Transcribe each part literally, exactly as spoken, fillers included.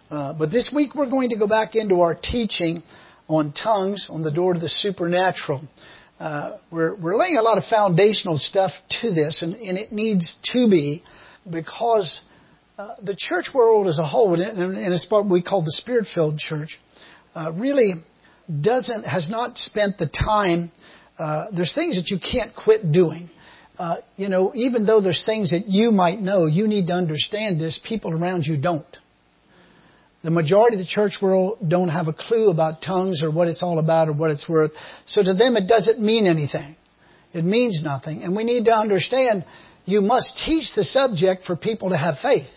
Uh, but this week we're going to go back into our teaching on tongues, on the door to the supernatural. Uh, we're, we're laying a lot of foundational stuff to this, and, and it needs to be, because uh, the church world as a whole, and, and it's what we call the Spirit-filled church, uh, really doesn't, has not spent the time. Uh, there's things that you can't quit doing. Uh, you know, even though there's things that you might know, you need to understand this. People around you don't. The majority of the church world don't have a clue about tongues or what it's all about or what it's worth. So to them, it doesn't mean anything. It means nothing. And we need to understand you must teach the subject for people to have faith.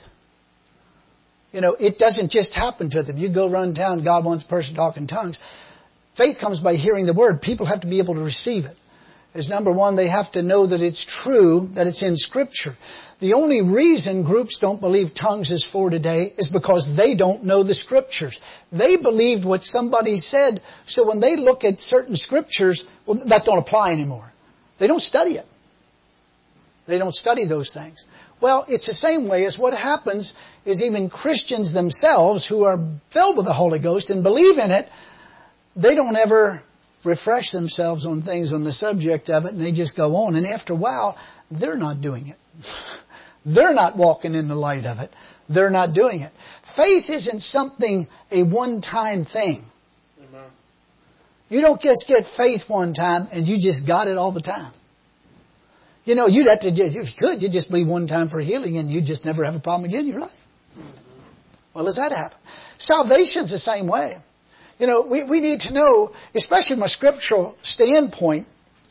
You know, it doesn't just happen to them. You go run town, God wants a person to talk in tongues. Faith comes by hearing the word. People have to be able to receive it. As number one, they have to know that it's true, that it's in Scripture. The only reason groups don't believe tongues is for today is because they don't know the Scriptures. They believed what somebody said, so when they look at certain Scriptures, well, that don't apply anymore. They don't study it. They don't study those things. Well, it's the same way as what happens is even Christians themselves who are filled with the Holy Ghost and believe in it, they don't ever refresh themselves on things on the subject of it, and they just go on. And after a while, they're not doing it. They're not walking in the light of it. They're not doing it. Faith isn't something, a one-time thing. Amen. You don't just get faith one time and you just got it all the time. You know, you'd have to, if you could, you'd just believe one time for healing and you'd just never have a problem again in your life. Mm-hmm. Well, does that happen? Salvation's the same way. You know, we, we need to know, especially from a scriptural standpoint,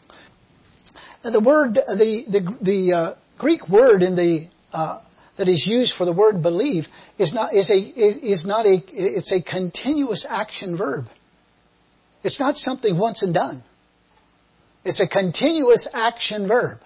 the word, the, the, the, uh, Greek word in the, uh, that is used for the word believe is not, is a, is, is not a, it's a continuous action verb. It's not something once and done. It's a continuous action verb.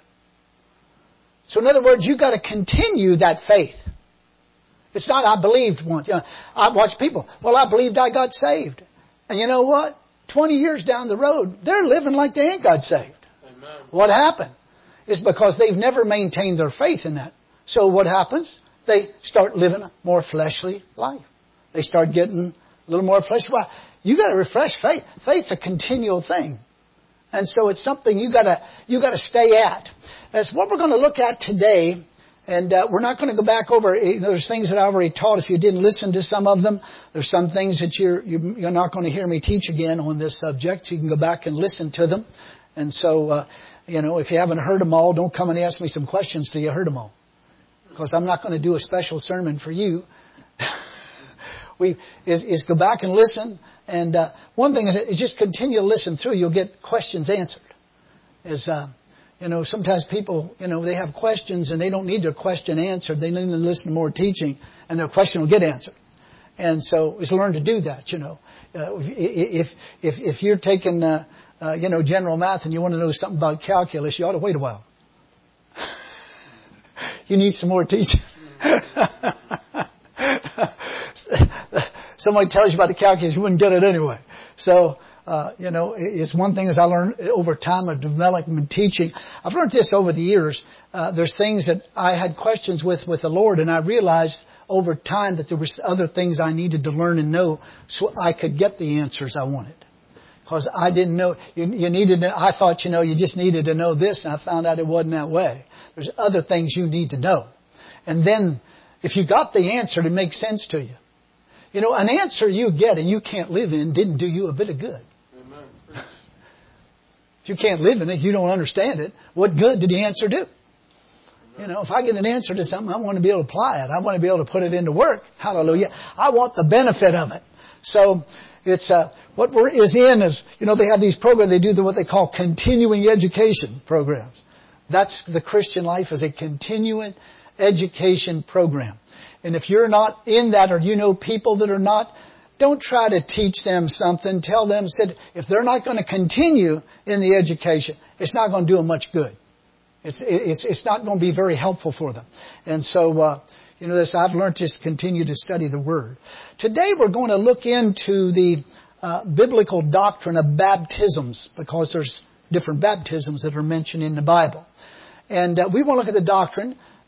So in other words, you've got to continue that faith. It's not, I believed once. You know, I watch people, well, I believed I got saved. And you know what? twenty years down the road, they're living like they ain't got saved. Amen. What happened? Is because they've never maintained their faith in that. So what happens? They start living a more fleshly life. They start getting a little more fleshly. Well, you got to refresh faith. Faith's a continual thing. And so it's something you got to, you got to stay at. That's what we're going to look at today. And uh, we're not going to go back over, you know, there's things that I already taught. If you didn't listen to some of them, there's some things that you're, you're not going to hear me teach again on this subject. You can go back and listen to them. And so, uh, you know, if you haven't heard them all, don't come and ask me some questions till you heard them all. Because I'm not going to do a special sermon for you. we is, is go back and listen. And uh, one thing is, is just continue to listen through. You'll get questions answered. Is uh, you know, sometimes people, you know, they have questions and they don't need their question answered. They need to listen to more teaching, and their question will get answered. And so, is learn to do that. You know, uh, if if if you're taking uh, Uh, you know, general math, and you want to know something about calculus, you ought to wait a while. You need some more teaching. Somebody tells you about the calculus, you wouldn't get it anyway. So, uh, you know, it's one thing as I learned over time of development teaching. I've learned this over the years. Uh, there's things that I had questions with, with the Lord, and I realized over time that there was other things I needed to learn and know so I could get the answers I wanted. Because I didn't know, you, you needed to, I thought, you know, you just needed to know this, and I found out it wasn't that way. There's other things you need to know. And then, if you got the answer, it makes sense to you. You know, an answer you get and you can't live in didn't do you a bit of good. Amen. If you can't live in it, you don't understand it, what good did the answer do? Amen. You know, if I get an answer to something, I want to be able to apply it. I want to be able to put it into work. Hallelujah. I want the benefit of it. So, it's, uh, what we're, is in is, you know, they have these programs, they do the, what they call continuing education programs. That's the Christian life, is a continuing education program. And if you're not in that, or you know people that are not, don't try to teach them something. Tell them, said, if they're not going to continue in the education, it's not going to do them much good. It's, it's, it's not going to be very helpful for them. And so, uh, you know, this, I've learned to continue to study the Word. Today we're going to look into the uh, biblical doctrine of baptisms, because there's different baptisms that are mentioned in the Bible. And uh, we want to look at the doctrine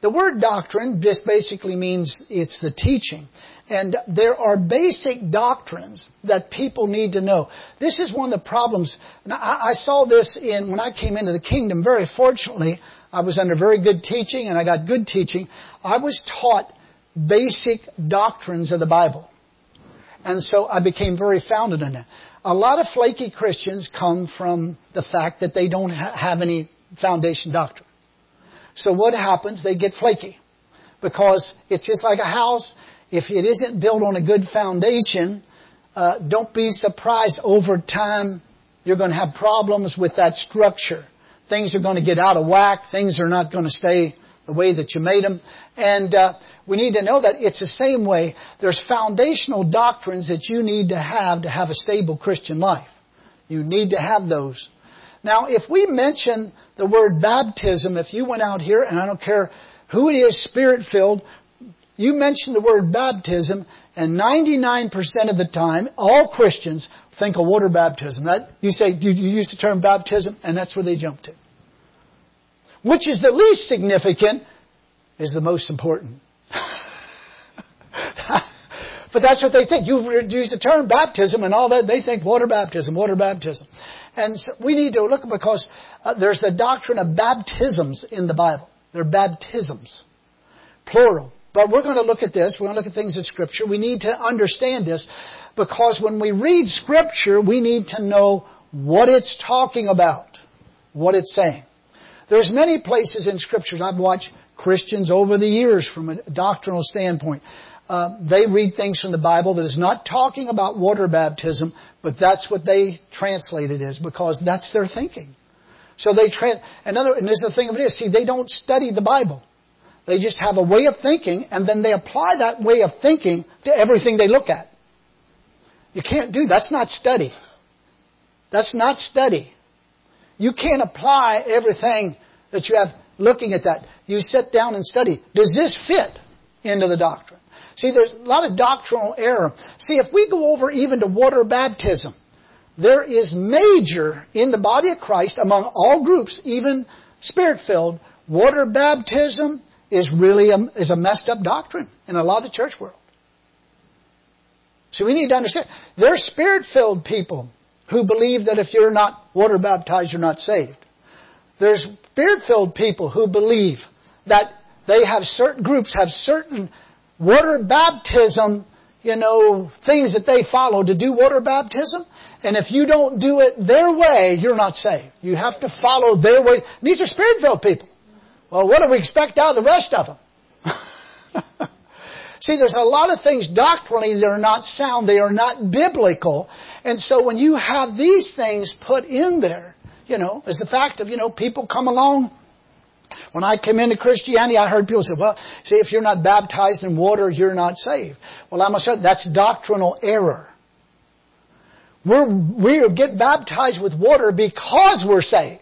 The word doctrine just basically means it's the teaching. And there are basic doctrines that people need to know. This is one of the problems. Now, I, I saw this in when I came into the kingdom. Very fortunately, I was under very good teaching, and I got good teaching. I was taught basic doctrines of the Bible. And so I became very founded in it. A lot of flaky Christians come from the fact that they don't ha- have any foundation doctrine. So what happens? They get flaky. Because it's just like a house. If it isn't built on a good foundation, uh, don't be surprised over time you're going to have problems with that structure. Things are going to get out of whack. Things are not going to stay the way that you made them. And uh, we need to know that it's the same way. There's foundational doctrines that you need to have to have a stable Christian life. You need to have those. Now, if we mention the word baptism, if you went out here, and I don't care who it is, Spirit-filled, you mention the word baptism, and ninety-nine percent of the time, all Christians think of water baptism. That you say, you, you use the term baptism, and that's where they jump to. Which is the least significant, is the most important. But that's what they think. You use the term baptism and all that, they think water baptism, water baptism. And so we need to look because uh, there's the doctrine of baptisms in the Bible. They're baptisms. Plural. But we're going to look at this. We're going to look at things in Scripture. We need to understand this because when we read Scripture, we need to know what it's talking about, what it's saying. There's many places in Scriptures I've watched Christians over the years from a doctrinal standpoint. Uh, they read things from the Bible that is not talking about water baptism, but that's what they translate it as because that's their thinking. So they trans. Another, and there's the thing of it is, see, they don't study the Bible. They just have a way of thinking, and then they apply that way of thinking to everything they look at. You can't do that's not study. That's not study. You can't apply everything that you have looking at that. You sit down and study. Does this fit into the doctrine? See, there's a lot of doctrinal error. See, if we go over even to water baptism, there is major in the body of Christ among all groups, even Spirit-filled, water baptism is really a, is a messed up doctrine in a lot of the church world. So we need to understand, there's Spirit-filled people who believe that if you're not water baptized, you're not saved. There's Spirit-filled people who believe that they have certain groups have certain water baptism, you know, things that they follow to do water baptism. And if you don't do it their way, you're not saved. You have to follow their way. And these are Spirit-filled people. Well, what do we expect out of the rest of them? See, there's a lot of things doctrinally that are not sound. They are not biblical. And so when you have these things put in there, you know, as the fact of, you know, people come along. When I came into Christianity, I heard people say, well, see, if you're not baptized in water, you're not saved. Well, I must say, that's doctrinal error. We're, we get baptized with water because we're saved.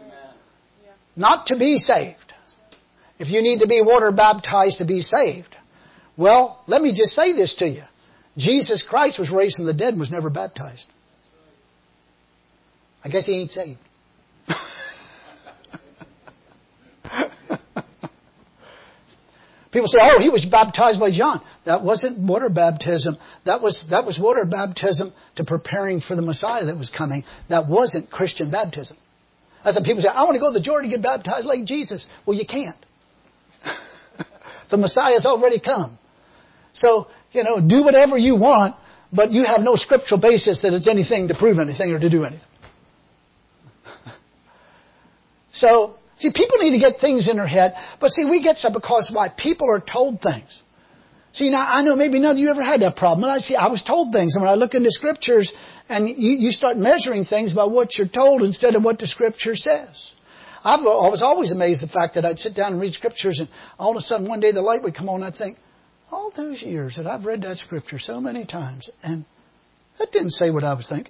Not to be saved. If you need to be water baptized to be saved. Well, let me just say this to you. Jesus Christ was raised from the dead and was never baptized. I guess he ain't saved. People say, oh, he was baptized by John. That wasn't water baptism. That was, that was water baptism to preparing for the Messiah that was coming. That wasn't Christian baptism. That's what people say, I want to go to the Jordan to get baptized like Jesus. Well, you can't. The Messiah's already come. So, you know, do whatever you want, but you have no scriptural basis that it's anything to prove anything or to do anything. So, see, people need to get things in their head. But see, we get some because why? People are told things. See, now, I know maybe none of you ever had that problem. I see, I was told things. And when I look into Scriptures, and you, you start measuring things by what you're told instead of what the Scripture says. I've, I was always amazed at the fact that I'd sit down and read Scriptures, and all of a sudden one day the light would come on, and I'd think, all those years that I've read that Scripture so many times, and that didn't say what I was thinking.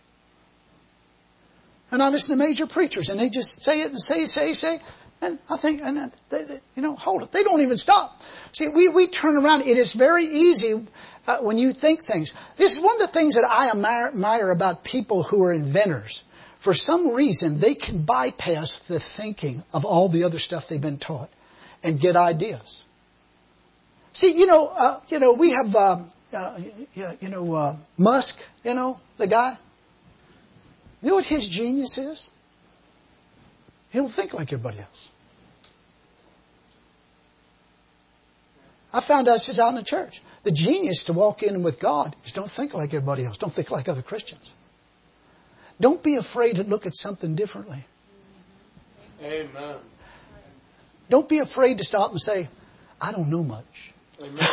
And I listen to major preachers, and they just say it and say, say, say. And I think, and they, they, you know, hold it. They don't even stop. See, we, we turn around. It is very easy uh, when you think things. This is one of the things that I admire, admire about people who are inventors. For some reason, they can bypass the thinking of all the other stuff they've been taught. and get ideas. See, you know, uh, you know, we have, uh, uh, you know, uh, Musk, you know, the guy. You know what his genius is? He don't think like everybody else. I found out just out in the church. The genius to walk in with God is don't think like everybody else. Don't think like other Christians. Don't be afraid to look at something differently. Amen. Don't be afraid to stop and say, I don't know much. Amen.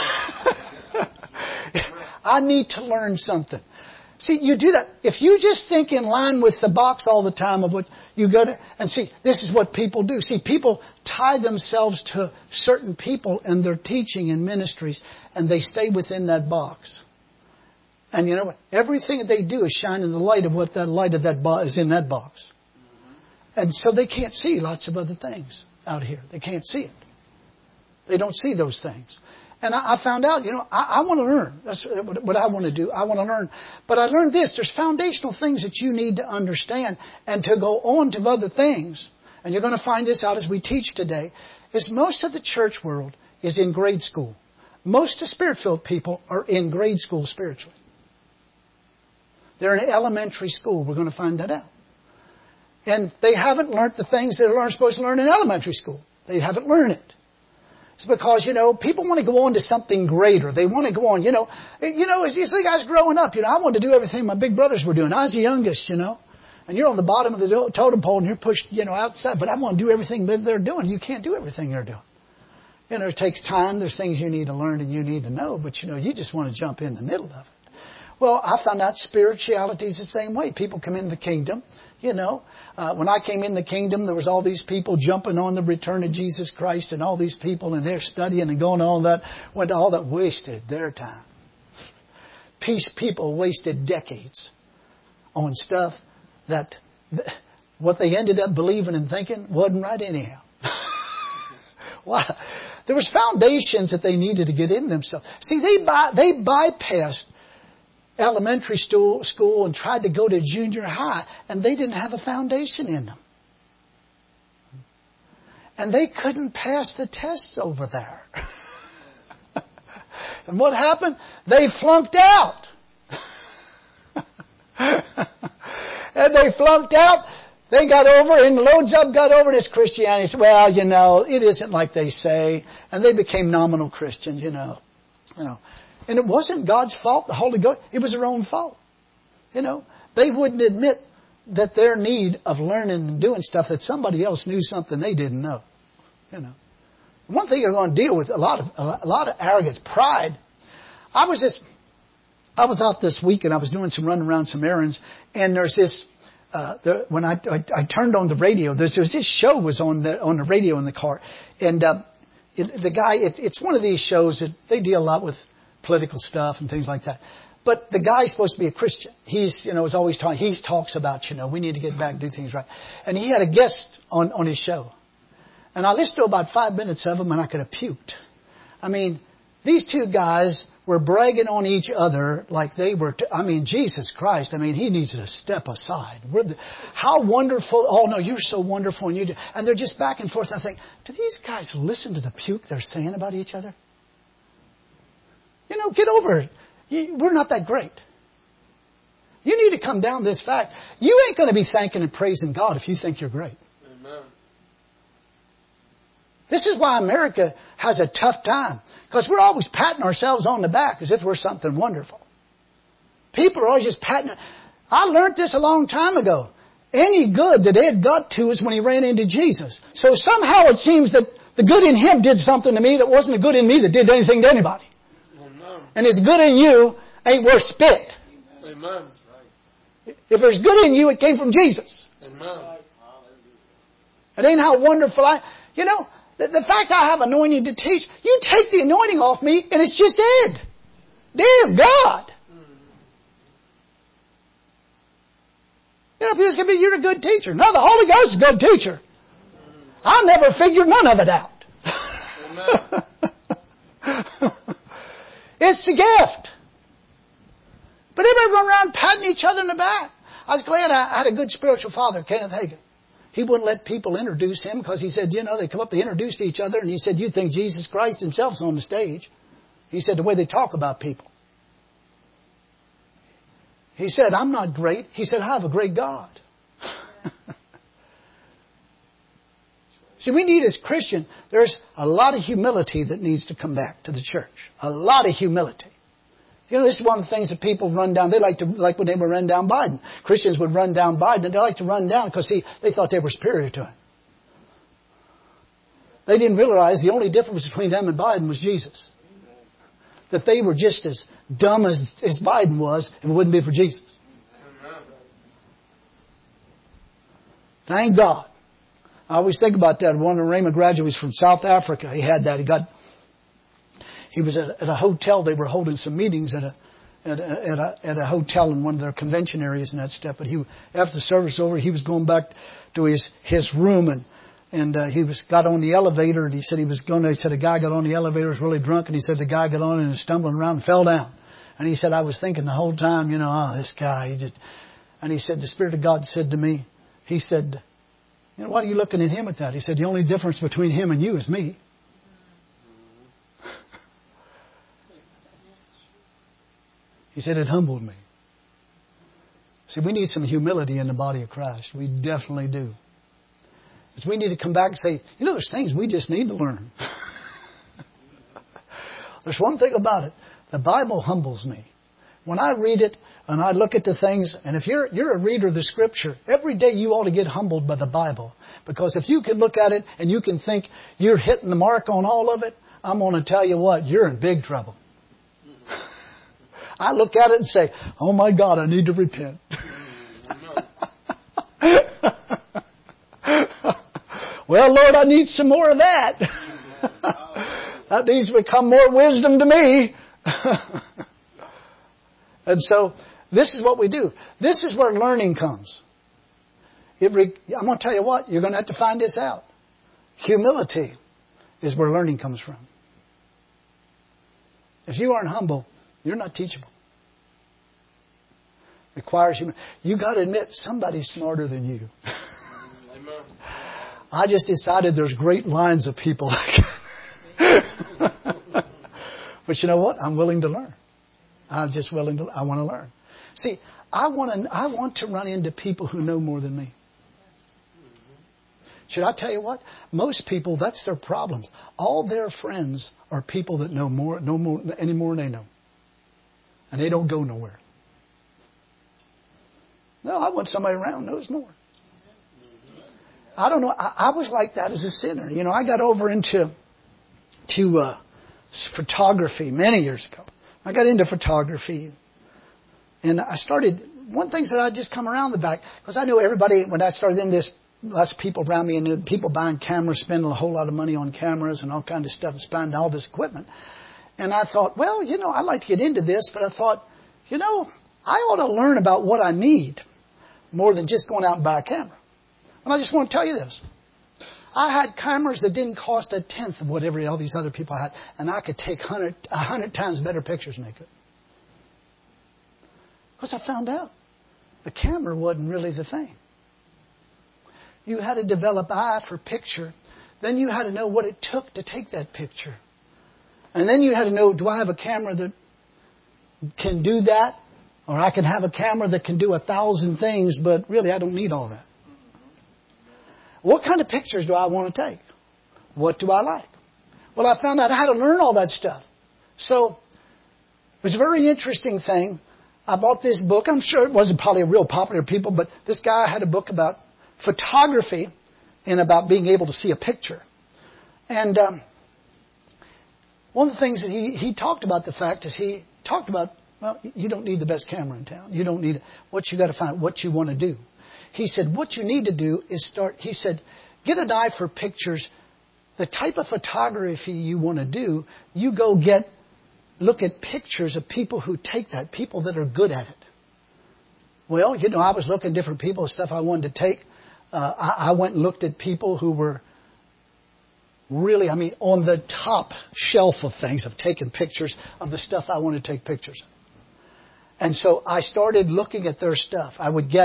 I need to learn something. See, you do that. If you just think in line with the box all the time of what you go to, and see, this is what people do. See, people tie themselves to certain people and their teaching and ministries, and they stay within that box. And you know what? Everything that they do is shining the light of what that light of that box is in that box. Mm-hmm. And so they can't see lots of other things out here. They can't see it. They don't see those things. And I, I found out, you know, I, I want to learn. That's what I want to do. I want to learn. But I learned this. There's foundational things that you need to understand and to go on to other things. And you're going to find this out as we teach today, is most of the church world is in grade school. Most of the Spirit-filled people are in grade school spiritually. They're in elementary school. We're going to find that out. And they haven't learned the things that they're supposed to learn in elementary school. They haven't learned it. It's because, you know, people want to go on to something greater. They want to go on, you know. You know, as you see guys growing up, you know, I wanted to do everything my big brothers were doing. I was the youngest, you know. And you're on the bottom of the totem pole and you're pushed, you know, outside. But I want to do everything that they're doing. You can't do everything they're doing. You know, it takes time. There's things you need to learn and you need to know. But, you know, you just want to jump in the middle of it. Well, I found out spirituality is the same way. People come in the kingdom. You know, uh, when I came in the kingdom, there was all these people jumping on the return of Jesus Christ and all these people and they're studying and going on that, went all that wasted their time. Peace people wasted decades on stuff that th- what they ended up believing and thinking wasn't right anyhow. Why? There was foundations that they needed to get in themselves. See, they by, they bypassed elementary school, school and tried to go to junior high, and they didn't have a foundation in them. And they couldn't pass the tests over there. And what happened? They flunked out. And they flunked out. They got over, and loads of them got over this Christianity. Said, well, you know, it isn't like they say. And they became nominal Christians, you know. You know. And it wasn't God's fault, the Holy Ghost. It was their own fault. You know, they wouldn't admit that their need of learning and doing stuff that somebody else knew something they didn't know. You know, one thing you're going to deal with a lot of a lot of arrogance, pride. I was just, I was out this week and I was doing some running around some errands, and there's this. Uh, the, when I, I I turned on the radio, there's, there's this show was on the on the radio in the car, and uh, it, the guy, it, it's one of these shows that they deal a lot with political stuff and things like that. But the guy's supposed to be a Christian. He's, you know, is always talking, he talks about, you know, we need to get back and do things right. And he had a guest on, on his show. And I listened to about five minutes of him and I could have puked. I mean, these two guys were bragging on each other like they were, t- I mean, Jesus Christ, I mean, he needs to step aside. We're the, how wonderful, oh no, you're so wonderful. And you do, and they're just back and forth. I think, do these guys listen to the puke they're saying about each other? You know, get over it. You, we're not that great. You need to come down this fact. You ain't going to be thanking and praising God if you think you're great. Amen. This is why America has a tough time. Because we're always patting ourselves on the back as if we're something wonderful. People are always just patting. I learned this a long time ago. Any good that Ed got to is when he ran into Jesus. So somehow it seems that the good in him did something to me that wasn't the good in me that did anything to anybody. And it's good in you ain't worth spit. Amen. If there's good in you, it came from Jesus. Amen. It ain't how wonderful I... You know, the, the fact I have anointing to teach, you take the anointing off me and it's just dead. Dear God. You know, people can be, you're a good teacher. No, the Holy Ghost is a good teacher. I never figured none of it out. Amen. It's a gift. But everybody run around patting each other in the back. I was glad I had a good spiritual father, Kenneth Hagin. He wouldn't let people introduce him because he said, you know, they come up, they introduce each other, and he said, you think Jesus Christ himself's on the stage. He said, the way they talk about people. He said, I'm not great. He said, I have a great God. See, we need as Christians, there's a lot of humility that needs to come back to the church. A lot of humility. You know, this is one of the things that people run down. They like to, like when they would run down Biden. Christians would run down Biden, and they like to run down because, see, they thought they were superior to him. They didn't realize the only difference between them and Biden was Jesus. That they were just as dumb as, as Biden was if it wouldn't be for Jesus. Thank God. I always think about that. One of the Rhema graduates from South Africa, he had that. He got, he was at, at a hotel. They were holding some meetings at a, at a, at a, at a hotel in one of their convention areas and that stuff. But he, after the service was over, he was going back to his, his room and, and, uh, he was, got on the elevator and he said he was going to, he said a guy got on the elevator, was really drunk, and he said the guy got on and was stumbling around and fell down. And he said, I was thinking the whole time, you know, oh, this guy, he just, and he said, the Spirit of God said to me, he said, you know, why are you looking at him at that? He said, the only difference between him and you is me. He said, it humbled me. See, we need some humility in the body of Christ. We definitely do. Because we need to come back and say, you know, there's things we just need to learn. There's one thing about it. The Bible humbles me. When I read it and I look at the things, and if you're, you're a reader of the Scripture, every day you ought to get humbled by the Bible. Because if you can look at it and you can think you're hitting the mark on all of it, I'm going to tell you what, you're in big trouble. I look at it and say, oh my God, I need to repent. Well, Lord, I need some more of that. That needs to become more wisdom to me. And so, this is what we do. This is where learning comes. It re- I'm going to tell you what, you're going to have to find this out. Humility is where learning comes from. If you aren't humble, you're not teachable. Requires humility. You got to admit, somebody's smarter than you. I just decided there's great lines of people like that. But you know what? I'm willing to learn. I'm just willing to, I want to learn. See, I want to, I want to run into people who know more than me. Should I tell you what? Most people, that's their problems. All their friends are people that know more, know more, any more than they know. And they don't go nowhere. No, I want somebody around who knows more. I don't know. I, I was like that as a sinner. You know, I got over into to uh, photography many years ago. I got into photography, and I started. One thing that I just come around the back because I knew everybody when I started in this. Lots of people around me, and people buying cameras, spending a whole lot of money on cameras and all kind of stuff, and spending all this equipment. And I thought, well, you know, I'd like to get into this, but I thought, you know, I ought to learn about what I need more than just going out and buy a camera. And I just want to tell you this. I had cameras that didn't cost a tenth of whatever all these other people had, and I could take a hundred, a hundred times better pictures than they could. Because I found out the camera wasn't really the thing. You had to develop eye for picture. Then you had to know what it took to take that picture. And then you had to know, do I have a camera that can do that? Or I can have a camera that can do a thousand things, but really I don't need all that. What kind of pictures do I want to take? What do I like? Well, I found out how to learn all that stuff. So it was a very interesting thing. I bought this book. I'm sure it wasn't probably a real popular people, but this guy had a book about photography and about being able to see a picture. And um, one of the things that he, he talked about the fact is he talked about, well, you don't need the best camera in town. You don't need it. What you got to find, what you want to do. He said, what you need to do is start, he said, get an eye for pictures. The type of photography you want to do, you go get, look at pictures of people who take that, people that are good at it. Well, you know, I was looking at different people, stuff I wanted to take. Uh, I, I went and looked at people who were really, I mean, on the top shelf of things, of taking pictures of the stuff I wanted to take pictures of. And so I started looking at their stuff. I would get,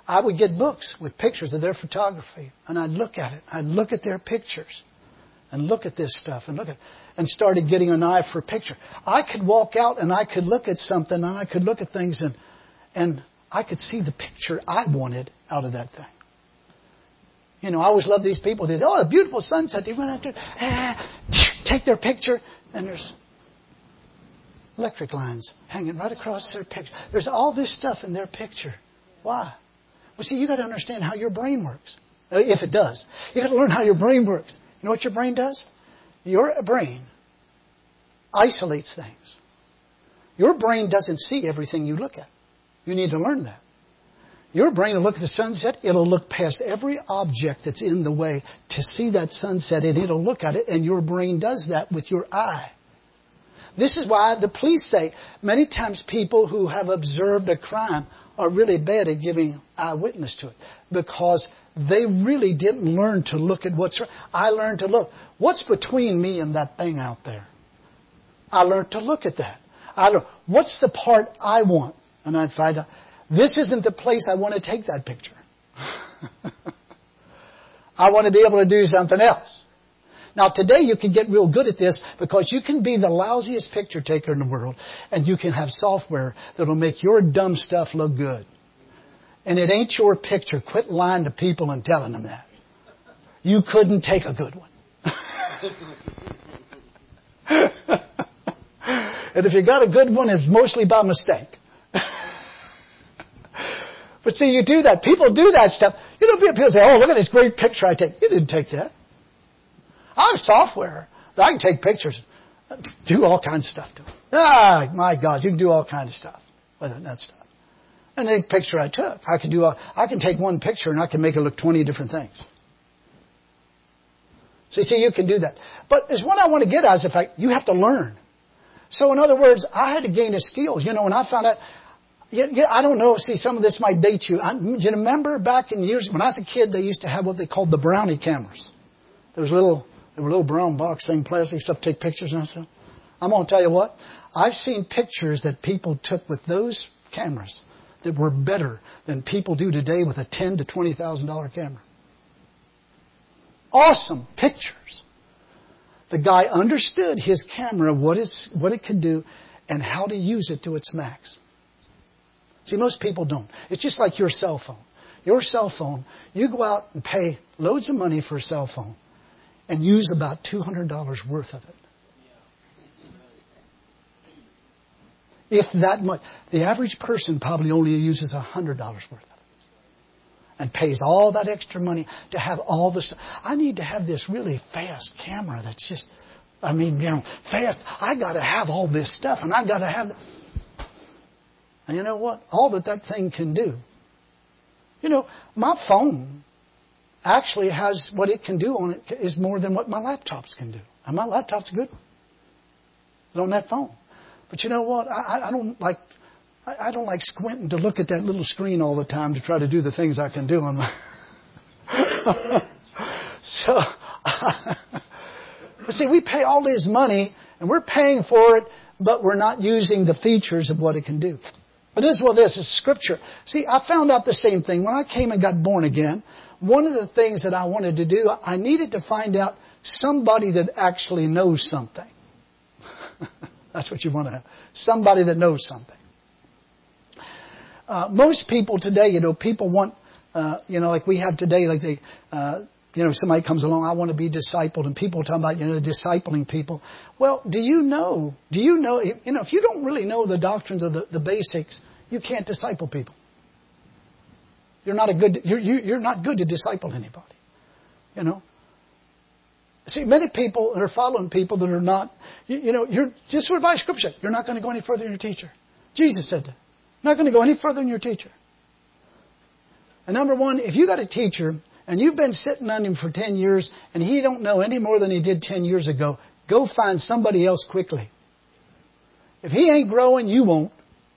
I would get books with pictures of their photography, and I'd look at it. I'd look at their pictures and look at this stuff and look at, and started getting an eye for a picture. I could walk out and I could look at something and I could look at things and, and I could see the picture I wanted out of that thing. You know, I always love these people. They say, oh, a beautiful sunset. They run out there, ah, take their picture, and there's electric lines hanging right across their picture. There's all this stuff in their picture. Why? Well, see, you got to understand how your brain works. If it does. You got to learn how your brain works. You know what your brain does? Your brain isolates things. Your brain doesn't see everything you look at. You need to learn that. Your brain will look at the sunset. It'll look past every object that's in the way to see that sunset, and it'll look at it, and your brain does that with your eye. This is why the police say many times people who have observed a crime are really bad at giving eyewitness to it, because they really didn't learn to look at what's right. I learned to look. What's between me and that thing out there? I learned to look at that. I learned, what's the part I want? And I'd find out, this isn't the place I want to take that picture. I want to be able to do something else. Now today you can get real good at this because you can be the lousiest picture taker in the world, and you can have software that'll make your dumb stuff look good. And it ain't your picture. Quit lying to people and telling them that. You couldn't take a good one. And if you got a good one, it's mostly by mistake. But see, you do that. People do that stuff. You know, people say, oh, look at this great picture I take. You didn't take that. I have software that I can take pictures, do all kinds of stuff to them. Ah, my God, you can do all kinds of stuff with that stuff. And the picture I took, I can do. A, I can take one picture and I can make it look twenty different things. See, see, you can do that. But it's what I want to get at is the fact you have to learn. So in other words, I had to gain a skill. You know, when I found out, yeah, yeah, I don't know. See, some of this might date you. I, do you remember back in years when I was a kid, they used to have what they called the brownie cameras. There was little. They were little brown box thing, plastic stuff, take pictures and stuff. I'm going to tell you what. I've seen pictures that people took with those cameras that were better than people do today with a ten to twenty thousand dollar camera. Awesome pictures. The guy understood his camera, what it's, what it could do, and how to use it to its max. See, most people don't. It's just like your cell phone. Your cell phone, you go out and pay loads of money for a cell phone and use about two hundred dollars worth of it. If that much. The average person probably only uses one hundred dollars worth of it. And pays all that extra money to have all this. I need to have this really fast camera that's just, I mean, you know, fast. I got to have all this stuff, and I got to have. And you know what? All that that thing can do. You know, my phone actually has what it can do on it is more than what my laptops can do. And my laptop's good on that phone. But you know what? I, I don't like. I don't like squinting to look at that little screen all the time to try to do the things I can do on my. So, but see, we pay all this money and we're paying for it, but we're not using the features of what it can do. But this is what this is Scripture. See, I found out the same thing when I came and got born again. One of the things that I wanted to do, I needed to find out somebody that actually knows something. That's what you want to have. Somebody that knows something. Uh, most people today, you know, people want, uh, you know, like we have today, like they, uh, you know, somebody comes along, I want to be discipled, and people are talking about, you know, discipling people. Well, do you know, do you know, if, you know, if you don't really know the doctrines of the, the basics, you can't disciple people. You're not a good, you're, you're not good to disciple anybody. You know? See, many people that are following people that are not, you, you know, you're just by Scripture, you're not going to go any further than your teacher. Jesus said that. You're not going to go any further than your teacher. And number one, if you got a teacher and you've been sitting on him for ten years and he don't know any more than he did ten years ago, go find somebody else quickly. If he ain't growing, you won't.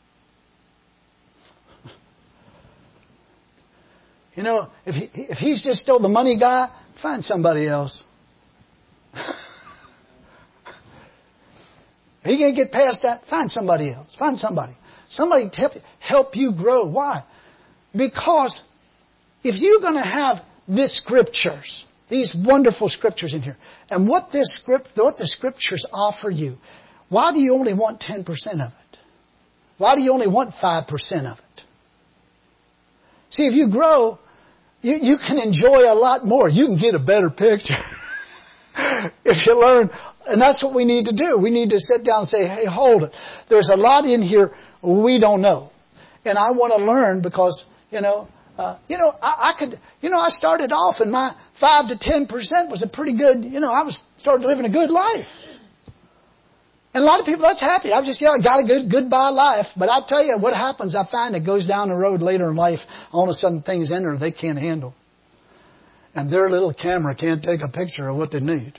You know, if he, if he's just still the money guy, find somebody else. If he can't get past that, find somebody else. Find somebody. Somebody to help you, help you grow. Why? Because if you're going to have this scriptures, these wonderful scriptures in here, and what this script, what the scriptures offer you, why do you only want ten percent of it? Why do you only want five percent of it? See, if you grow, you, you can enjoy a lot more. You can get a better picture if you learn. And that's what we need to do. We need to sit down and say, hey, hold it. There's a lot in here we don't know. And I want to learn because, you know, uh, you know, I, I could, you know, I started off and my five to ten percent was a pretty good, you know, I was started living a good life. And a lot of people, that's happy. I've just, yeah, got a good, goodbye life. But I tell you what happens, I find it goes down the road later in life, all of a sudden things enter they can't handle. And their little camera can't take a picture of what they need.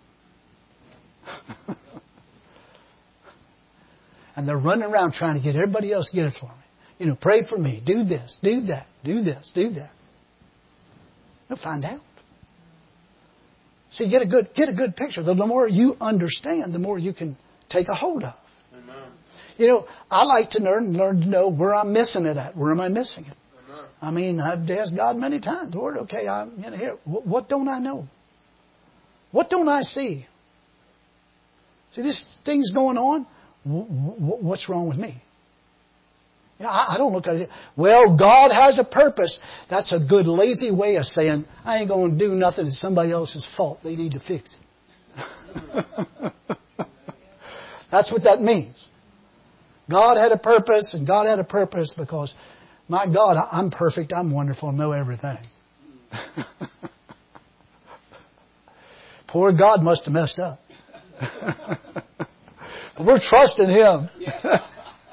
And they're running around trying to get everybody else to get it for me. You know, pray for me. Do this, do that, do this, do that. They'll find out. See, get a good, get a good picture. The more you understand, the more you can take a hold of. Amen. You know, I like to learn, learn to know where I'm missing it at. Where am I missing it? Amen. I mean, I've asked God many times, Lord, okay, I'm you know, here. What don't I know? What don't I see? See, this thing's going on. What's wrong with me? Yeah, I don't look at it. Well, God has a purpose. That's a good lazy way of saying, I ain't going to do nothing. It's somebody else's fault. They need to fix it. That's what that means. God had a purpose, and God had a purpose because, my God, I'm perfect. I'm wonderful. Know everything. Poor God must have messed up. We're trusting Him. Yeah.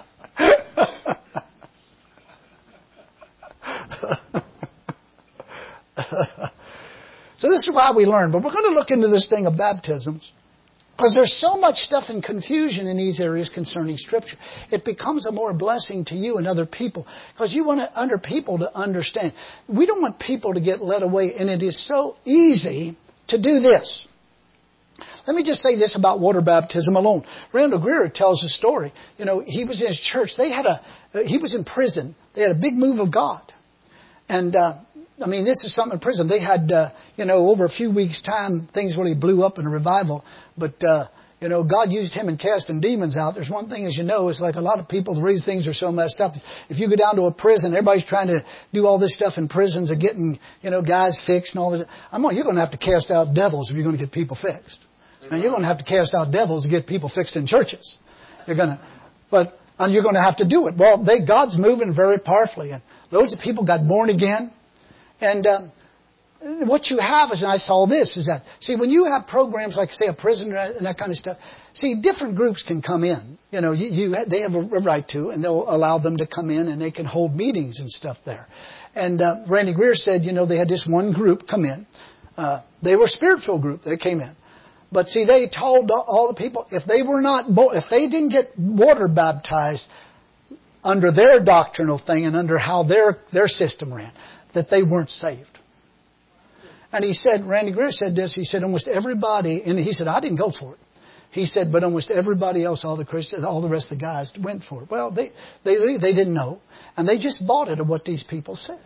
So this is why we learn. But we're going to look into this thing of baptisms. Because there's so much stuff and confusion in these areas concerning Scripture. It becomes a more blessing to you and other people. Because you want other people to understand. We don't want people to get led away. And it is so easy to do this. Let me just say this about water baptism alone. Randall Greer tells a story. You know, he was in his church. They had a, uh, he was in prison. They had a big move of God. And, uh, I mean, this is something in prison. They had, uh, you know, over a few weeks' time, things really blew up in a revival. But, uh, you know, God used him in casting demons out. There's one thing, as you know, it's like a lot of people, the reason things are so messed up. If you go down to a prison, everybody's trying to do all this stuff in prisons of getting, you know, guys fixed and all this. I'm on, you're going to have to cast out devils if you're going to get people fixed. And you're going to have to cast out devils to get people fixed in churches. You're going to, but, and you're going to have to do it. Well, they, God's moving very powerfully. And loads of people got born again. And, um, what you have is, and I saw this, is that, see, when you have programs like, say, a prison and that kind of stuff, see, different groups can come in. You know, you, you they have a right to, and they'll allow them to come in and they can hold meetings and stuff there. And, uh, Randy Greer said, you know, they had this one group come in. Uh, they were a spiritual group. They came in. But see, they told all the people, if they were not, if they didn't get water baptized under their doctrinal thing and under how their, their system ran, that they weren't saved. And he said, Randy Greer said this, he said almost everybody, and he said, I didn't go for it. He said, but almost everybody else, all the Christians, all the rest of the guys went for it. Well, they, they, they didn't know. And they just bought it of what these people said.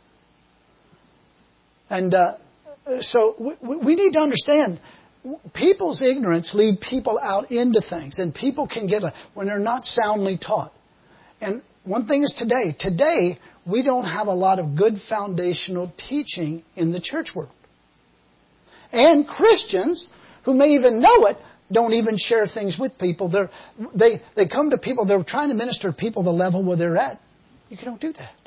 And, uh, so we, we need to understand, people's ignorance lead people out into things, and people can get a, when they're not soundly taught. And one thing is today, today we don't have a lot of good foundational teaching in the church world. And Christians who may even know it don't even share things with people. They're, they they come to people, they're trying to minister to people the level where they're at. You don't do that.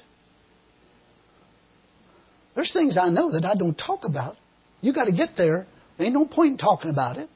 There's things I know that I don't talk about. You got to get there. There ain't no point in talking about it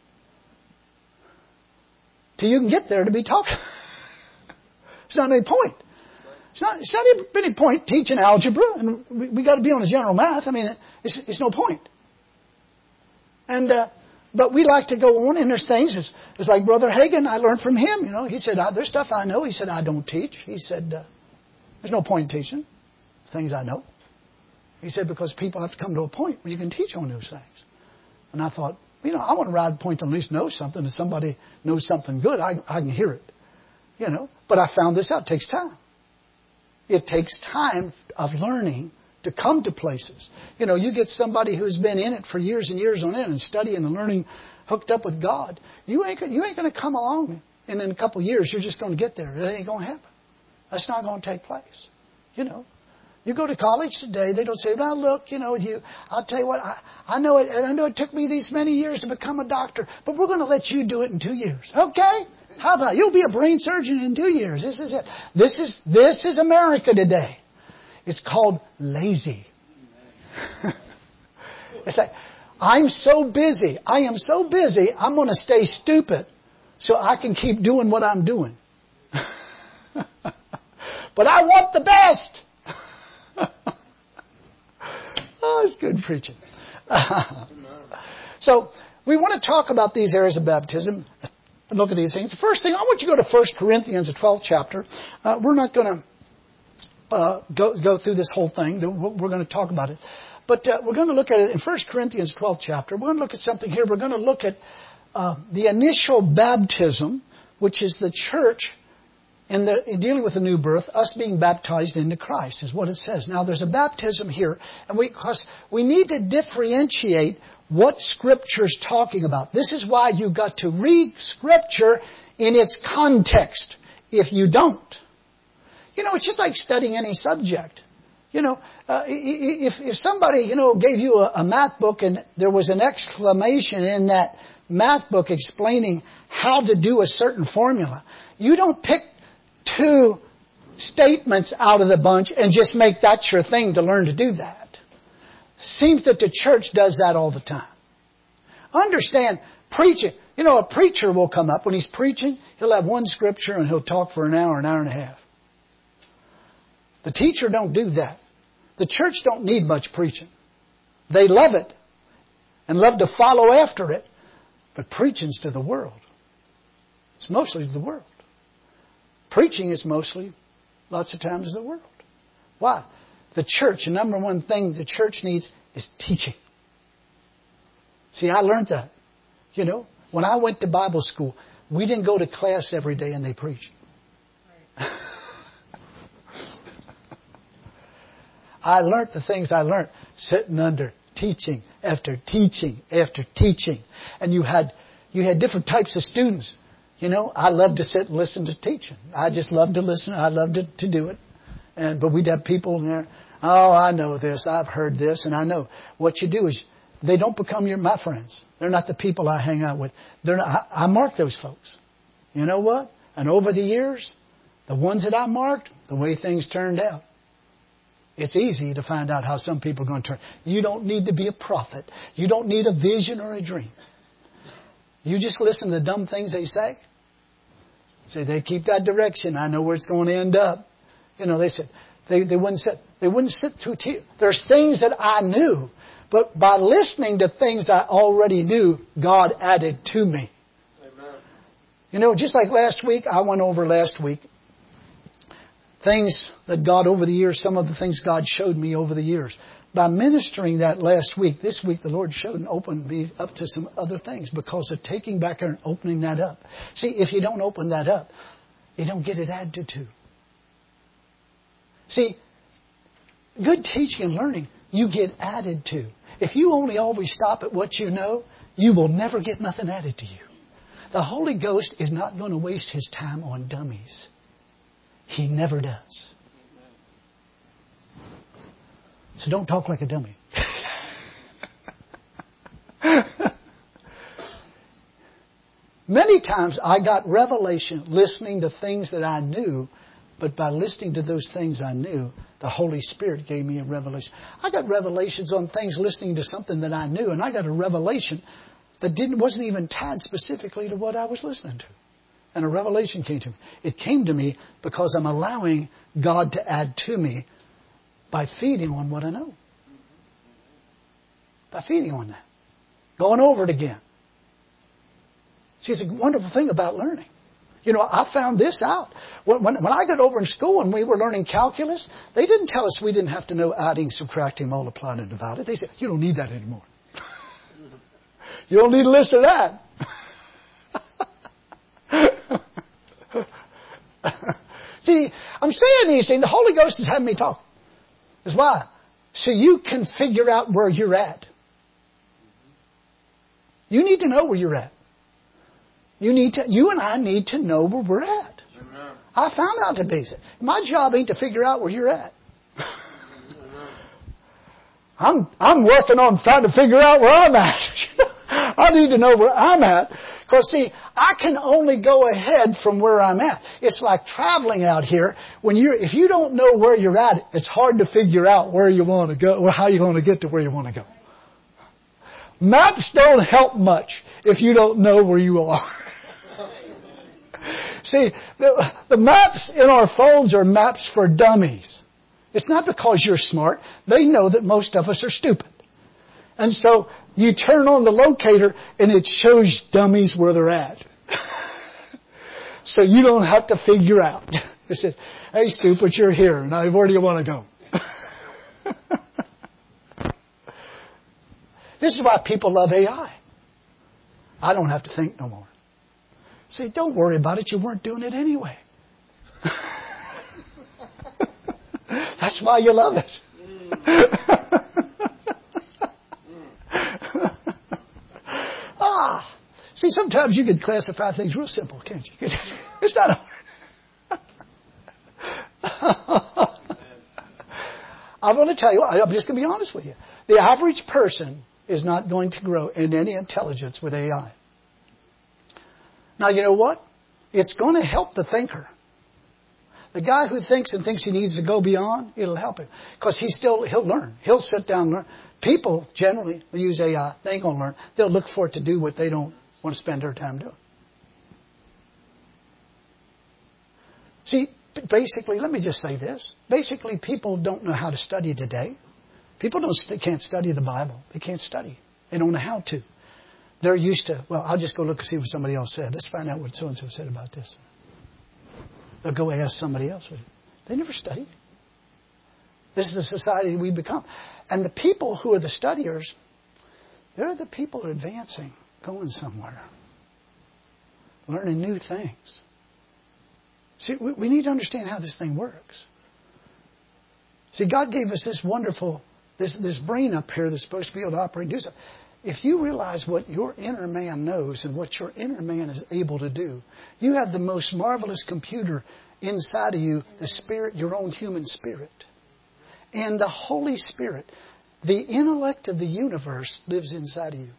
till you can get there to be talking. It's not any point. It's not, it's not any point teaching algebra, and we, we got to be on the general math. I mean, it's, it's no point. And, uh, but we like to go on, and there's things, it's, it's like Brother Hagin, I learned from him, you know, he said, I, there's stuff I know. He said, I don't teach. He said, uh, there's no point in teaching things I know. He said, because people have to come to a point where you can teach on those things. And I thought, you know, I want to ride the point to at least know something. If somebody knows something good, I, I can hear it. You know, but I found this out. It takes time. It takes time of learning to come to places. You know, you get somebody who's been in it for years and years on end and studying and learning, hooked up with God. You ain't, you ain't going to come along and in a couple of years you're just going to get there. It ain't going to happen. That's not going to take place. You know, you go to college today, they don't say, well, look, you know, you, I'll tell you what, I, I know it, I know it took me these many years to become a doctor, but we're going to let you do it in two years. Okay? How about it? You'll be a brain surgeon in two years. This is it. This is, this is America today. It's called lazy. It's like, I'm so busy. I am so busy, I'm going to stay stupid so I can keep doing what I'm doing. But I want the best. Oh, it's good preaching. So, we want to talk about these areas of baptism. Look at these things. The first thing, I want you to go to First Corinthians, the twelfth chapter. Uh, we're not going to uh, go go through this whole thing. We're going to talk about it. But uh, we're going to look at it in First Corinthians, twelfth chapter. We're going to look at something here. We're going to look at uh, the initial baptism, which is the church in, the, in dealing with the new birth, us being baptized into Christ, is what it says. Now, there's a baptism here, and we, cause we need to differentiate what Scripture's talking about. This is why you've got to read Scripture in its context. If you don't, you know, it's just like studying any subject. You know, uh, if if somebody, you know, gave you a, a math book and there was an exclamation in that math book explaining how to do a certain formula, you don't pick two statements out of the bunch and just make that your thing to learn to do that. Seems that the church does that all the time. Understand, preaching. You know, a preacher will come up when he's preaching. He'll have one scripture and he'll talk for an hour, an hour and a half. The teacher don't do that. The church don't need much preaching. They love it and love to follow after it. But preaching's to the world. It's mostly to the world. Preaching is mostly, lots of times, the world. Why? The church, the number one thing the church needs is teaching. See, I learned that. You know, when I went to Bible school, we didn't go to class every day and they preached. I learned the things I learned sitting under teaching after teaching after teaching. And you had, you had different types of students. You know, I loved to sit and listen to teaching. I just loved to listen. I loved to, to do it. And, but we'd have people in there. Oh, I know this. I've heard this. And I know what you do is they don't become your, my friends. They're not the people I hang out with. They're not, I, I mark those folks. You know what? And over the years, the ones that I marked, the way things turned out. It's easy to find out how some people are going to turn. You don't need to be a prophet. You don't need a vision or a dream. You just listen to the dumb things they say. Say, they keep that direction. I know where it's going to end up. You know, they said, they, they wouldn't sit, they wouldn't sit through tears. There's things that I knew, but by listening to things I already knew, God added to me. Amen. You know, just like last week, I went over last week, things that God over the years, some of the things God showed me over the years. By ministering that last week, this week the Lord showed and opened me up to some other things because of taking back and opening that up. See, if you don't open that up, you don't get it added to. See, good teaching and learning, you get added to. If you only always stop at what you know, you will never get nothing added to you. The Holy Ghost is not going to waste His time on dummies. He never does. So don't talk like a dummy. Many times I got revelation listening to things that I knew, but by listening to those things I knew, the Holy Spirit gave me a revelation. I got revelations on things listening to something that I knew, and I got a revelation that didn't wasn't even tied specifically to what I was listening to. And a revelation came to me. It came to me because I'm allowing God to add to me by feeding on what I know. By feeding on that. Going over it again. See, it's a wonderful thing about learning. You know, I found this out. When, when, when I got over in school and we were learning calculus, they didn't tell us we didn't have to know adding, subtracting, multiplying, and dividing. They said, you don't need that anymore. You don't need a list of that. See, I'm saying these things. The Holy Ghost is having me talk. That's why. so you can figure out where you're at. You need to know where you're at. You need to, you and I need to know where we're at. Amen. I found out today. My job ain't to figure out where you're at. I'm, I'm working on trying to figure out where I'm at. I need to know where I'm at. Because see, I can only go ahead from where I'm at. It's like traveling out here. When you're, if you don't know where you're at, it's hard to figure out where you want to go or how you're going to get to where you want to go. Maps don't help much if you don't know where you are. See, the, the maps in our phones are maps for dummies. It's not because you're smart. They know that most of us are stupid. And so you turn on the locator and it shows dummies where they're at. So you don't have to figure out. It says, hey, stupid, you're here. Now, where do you want to go? This is why people love A I. I don't have to think no more. See, don't worry about it. You weren't doing it anyway. That's why you love it. ah, see, sometimes you can classify things real simple, can't you? It's not hard. I'm going to tell you, I'm just going to be honest with you. The average person is not going to grow in any intelligence with A I. Now, you know what? It's going to help the thinker. The guy who thinks and thinks he needs to go beyond, it'll help him. Because he still, he'll learn. He'll sit down and learn. People generally will use A I. They ain't going to learn. They'll look for it to do what they don't want to spend their time doing. See, basically, let me just say this. Basically, people don't know how to study today. People don't they can't study the Bible. They can't study. They don't know how to. They're used to, well, I'll just go look and see what somebody else said. Let's find out what so-and-so said about this. They'll go ask somebody else. They never studied. This is the society we become. And the people who are the studiers, they're the people who are advancing, going somewhere, learning new things. See, we, we need to understand how this thing works. See, God gave us this wonderful, this, this brain up here that's supposed to be able to operate and do something. If you realize what your inner man knows and what your inner man is able to do, you have the most marvelous computer inside of you, the spirit, your own human spirit. And the Holy Spirit, the intellect of the universe, lives inside of you.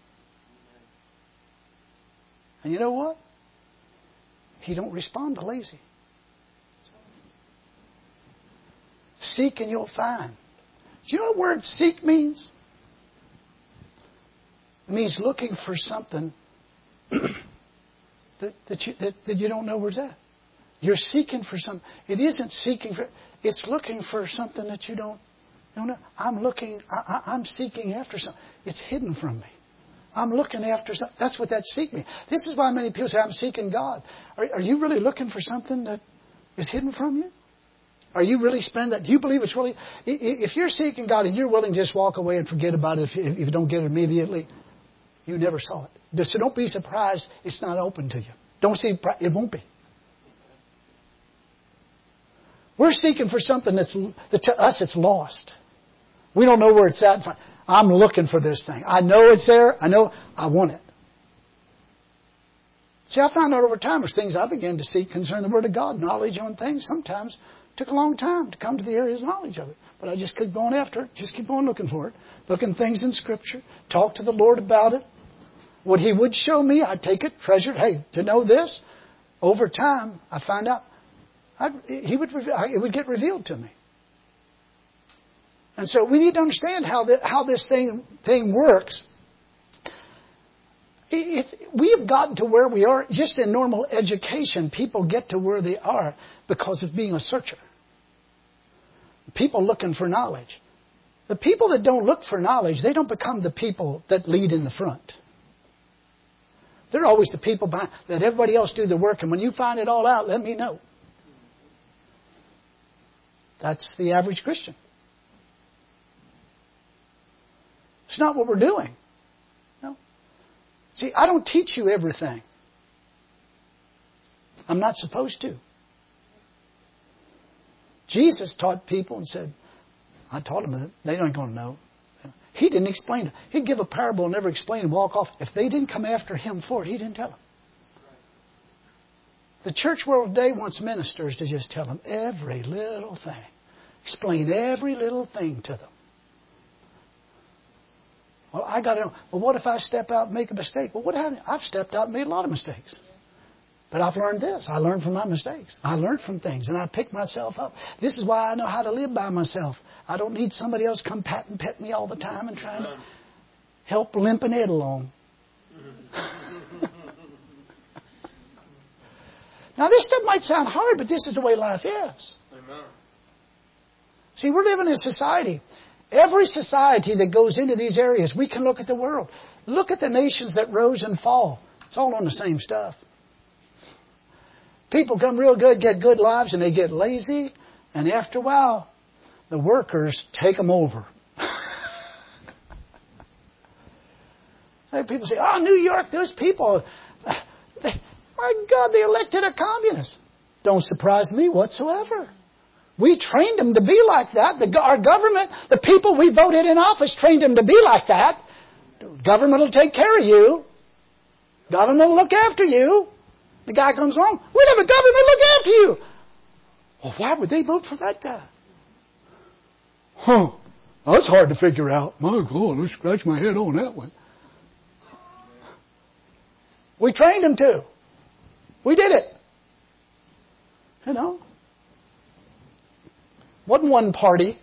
And you know what? He don't respond to lazy. Seek and you'll find. Do you know what the word seek means? It means looking for something that, that, you, that, that you don't know where's at. You're seeking for something. It isn't seeking for, it's looking for something that you don't, you don't know. I'm looking, I, I, I'm seeking after something. It's hidden from me. I'm looking after something. That's what that seek means. This is why many people say, I'm seeking God. Are, are you really looking for something that is hidden from you? Are you really spending that? Do you believe it's really, if you're seeking God and you're willing to just walk away and forget about it if you, if you don't get it immediately, you never saw it. So don't be surprised it's not open to you. Don't see, it won't be. We're seeking for something that's, that to us it's lost. We don't know where it's at. I'm looking for this thing. I know it's there. I know I want it. See, I found out over time there's things I began to seek concerning the Word of God, knowledge on things. Sometimes it took a long time to come to the areas of knowledge of it. But I just keep going after it. Just keep on looking for it. Looking things in Scripture. Talk to the Lord about it. What He would show me, I'd take it, treasure it. Hey, to know this, over time, I find out I'd, He would it would get revealed to me. And so we need to understand how the, how this thing thing works. It, it, we have gotten to where we are just in normal education. People get to where they are because of being a searcher. People looking for knowledge. The people that don't look for knowledge, they don't become the people that lead in the front. They're always the people behind. Let everybody else do the work. And when you find it all out, let me know. That's the average Christian. It's not what we're doing. No. See, I don't teach you everything. I'm not supposed to. Jesus taught people and said, I taught them that they ain't going to know. He didn't explain it. He'd give a parable and never explain and walk off. If they didn't come after him for it, he didn't tell them. The church world today wants ministers to just tell them every little thing. Explain every little thing to them. Well, I got to know. Well, what if I step out and make a mistake? Well, what happened? I've stepped out and made a lot of mistakes. But I've learned this. I learned from my mistakes. I learned from things, and I picked myself up. This is why I know how to live by myself. I don't need somebody else come pat and pet me all the time and trying to help limping Ed along. Now, this stuff might sound hard, but this is the way life is. Amen. See, we're living in a society. Every society that goes into these areas, we can look at the world. Look at the nations that rose and fall. It's all on the same stuff. People come real good, get good lives, and they get lazy. And after a while, the workers take them over. People say, oh, New York, those people, they, my God, they elected a communist. Don't surprise me whatsoever. We trained them to be like that. The, our government, the people we voted in office trained them to be like that. Government will take care of you. Government will look after you. The guy comes along, we'll have a government look after you. Well, why would they vote for that guy? Huh. That's hard to figure out. My God, let's scratch my head on that one. We trained them to. We did it. You know. Wasn't one party.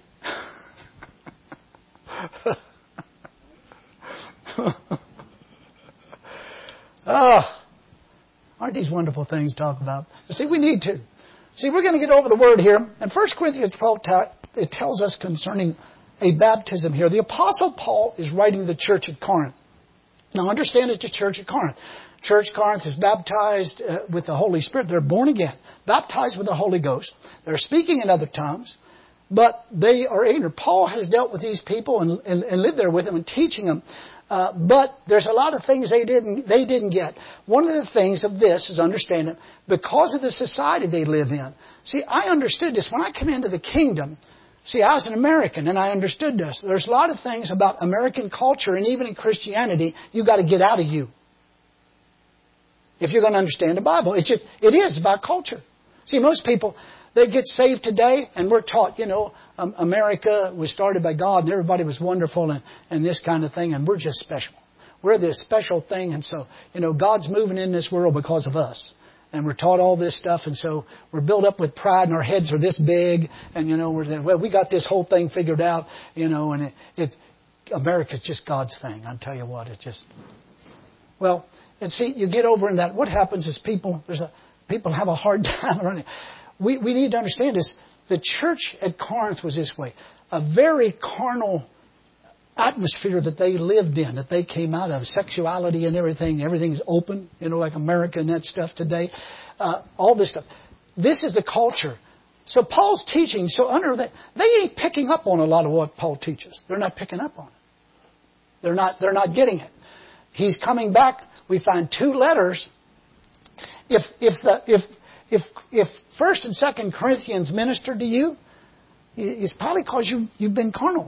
Ah. Aren't these wonderful things to talk about? But see, we need to. See, we're going to get over the word here. In First Corinthians twelve, it tells us concerning a baptism here. The Apostle Paul is writing to the church at Corinth. Now, understand it's the church at Corinth. Church at Corinth is baptized uh, with the Holy Spirit. They're born again, baptized with the Holy Ghost. They're speaking in other tongues, but they are ignorant. Paul has dealt with these people and, and, and lived there with them and teaching them. Uh, but there's a lot of things they didn't they didn't get. One of the things of this is understanding because of the society they live in. See, I understood this when I came into the kingdom. See, I was an American and I understood this. There's a lot of things about American culture and even in Christianity you got to get out of you if you're going to understand the Bible. It's just it is about culture. See, most people they get saved today and we're taught, you know, um, America was started by God and everybody was wonderful and, and this kind of thing and we're just special. We're this special thing and so, you know, God's moving in this world because of us. And we're taught all this stuff and so we're built up with pride and our heads are this big and, you know, we're well, we got this whole thing figured out, you know, and it, it America's just God's thing. I'll tell you what, it just, well, and see, you get over in that. What happens is people, there's a, people have a hard time running. We, we need to understand this. The church at Corinth was this way. A very carnal atmosphere that they lived in, that they came out of. Sexuality and everything. Everything's open, you know, like America and that stuff today. Uh, all this stuff. This is the culture. So Paul's teaching, so under that, they ain't picking up on a lot of what Paul teaches. They're not picking up on it. They're not, they're not getting it. He's coming back. We find two letters. If, if the, if, If if First and Second Corinthians ministered to you, it's probably because you you've been carnal.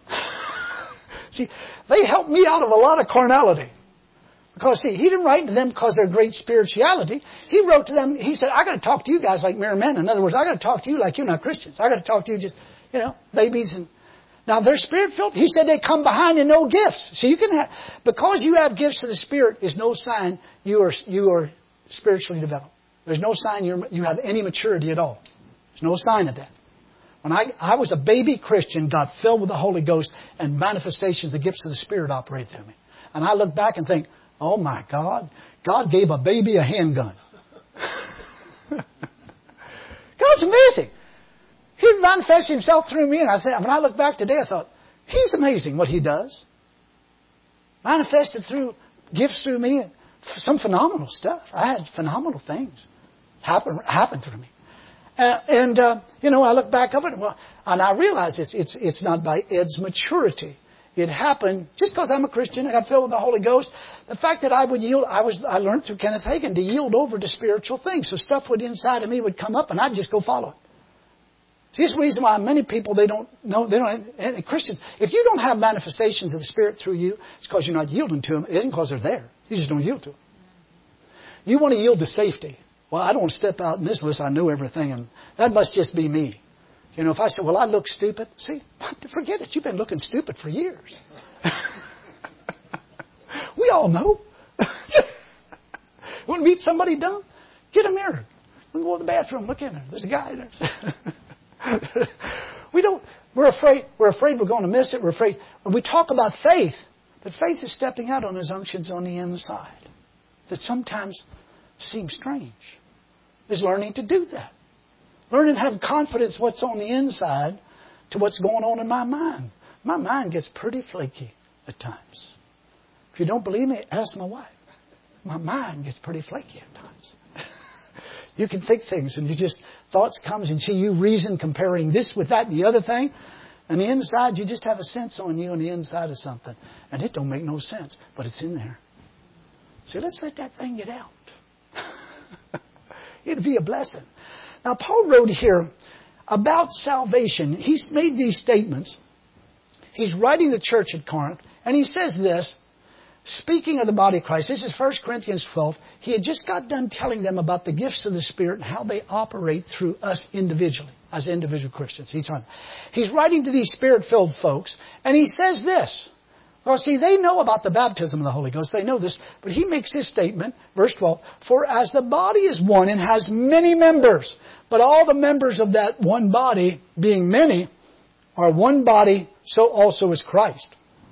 See, they helped me out of a lot of carnality. Because see, he didn't write to them because they're great spirituality. He wrote to them. He said, "I got to talk to you guys like mere men. In other words, I got to talk to you like you're not Christians. I got to talk to you just you know babies and." Now they're spirit filled. He said they come behind in no gifts. So you can have because you have gifts of the Spirit is no sign you are you are spiritually developed. There's no sign you're, you have any maturity at all. There's no sign of that. When I, I was a baby Christian, got filled with the Holy Ghost and manifestations, the gifts of the Spirit operate through me. And I look back and think, oh my God, God gave a baby a handgun. God's amazing. He manifests Himself through me. And I think, when I look back today, I thought, He's amazing what He does. Manifested through gifts through me. Some phenomenal stuff. I had phenomenal things happen happen through me, uh, and uh, you know I look back over it, well, and I realize it's it's it's not by Ed's maturity. It happened just because I'm a Christian. I got filled with the Holy Ghost. The fact that I would yield, I was I learned through Kenneth Hagin to yield over to spiritual things. So stuff would inside of me would come up, and I'd just go follow it. See, this is the reason why many people, they don't know, they don't, and Christians, if you don't have manifestations of the Spirit through you, it's because you're not yielding to them. It isn't because they're there. You just don't yield to them. You want to yield to safety. Well, I don't want to step out in this list. I know everything, and that must just be me. You know, if I say, well, I look stupid. See, forget it. You've been looking stupid for years. We all know. Want to meet somebody dumb? Get a mirror. We go to the bathroom. Look in there. There's a guy there. We don't. We're afraid. We're afraid we're going to miss it. We're afraid. When we talk about faith, but faith is stepping out on His unctions on the inside. That sometimes seems strange. Is learning to do that. Learning to have confidence what's on the inside to what's going on in my mind. My mind gets pretty flaky at times. If you don't believe me, ask my wife. My mind gets pretty flaky at times. You can think things and you just, thoughts comes and see you reason comparing this with that and the other thing. And the inside, you just have a sense on you on the inside of something. And it don't make no sense, but it's in there. See, let's let that thing get out. It'd be a blessing. Now, Paul wrote here about salvation. He's made these statements. He's writing the church at Corinth, and he says this, speaking of the body of Christ. This is First Corinthians twelve. He had just got done telling them about the gifts of the Spirit and how they operate through us individually, as individual Christians. He's trying. He's writing to these Spirit-filled folks, and he says this. Well, see, they know about the baptism of the Holy Ghost. They know this. But he makes this statement, verse twelve, for as the body is one and has many members, but all the members of that one body, being many, are one body, so also is Christ.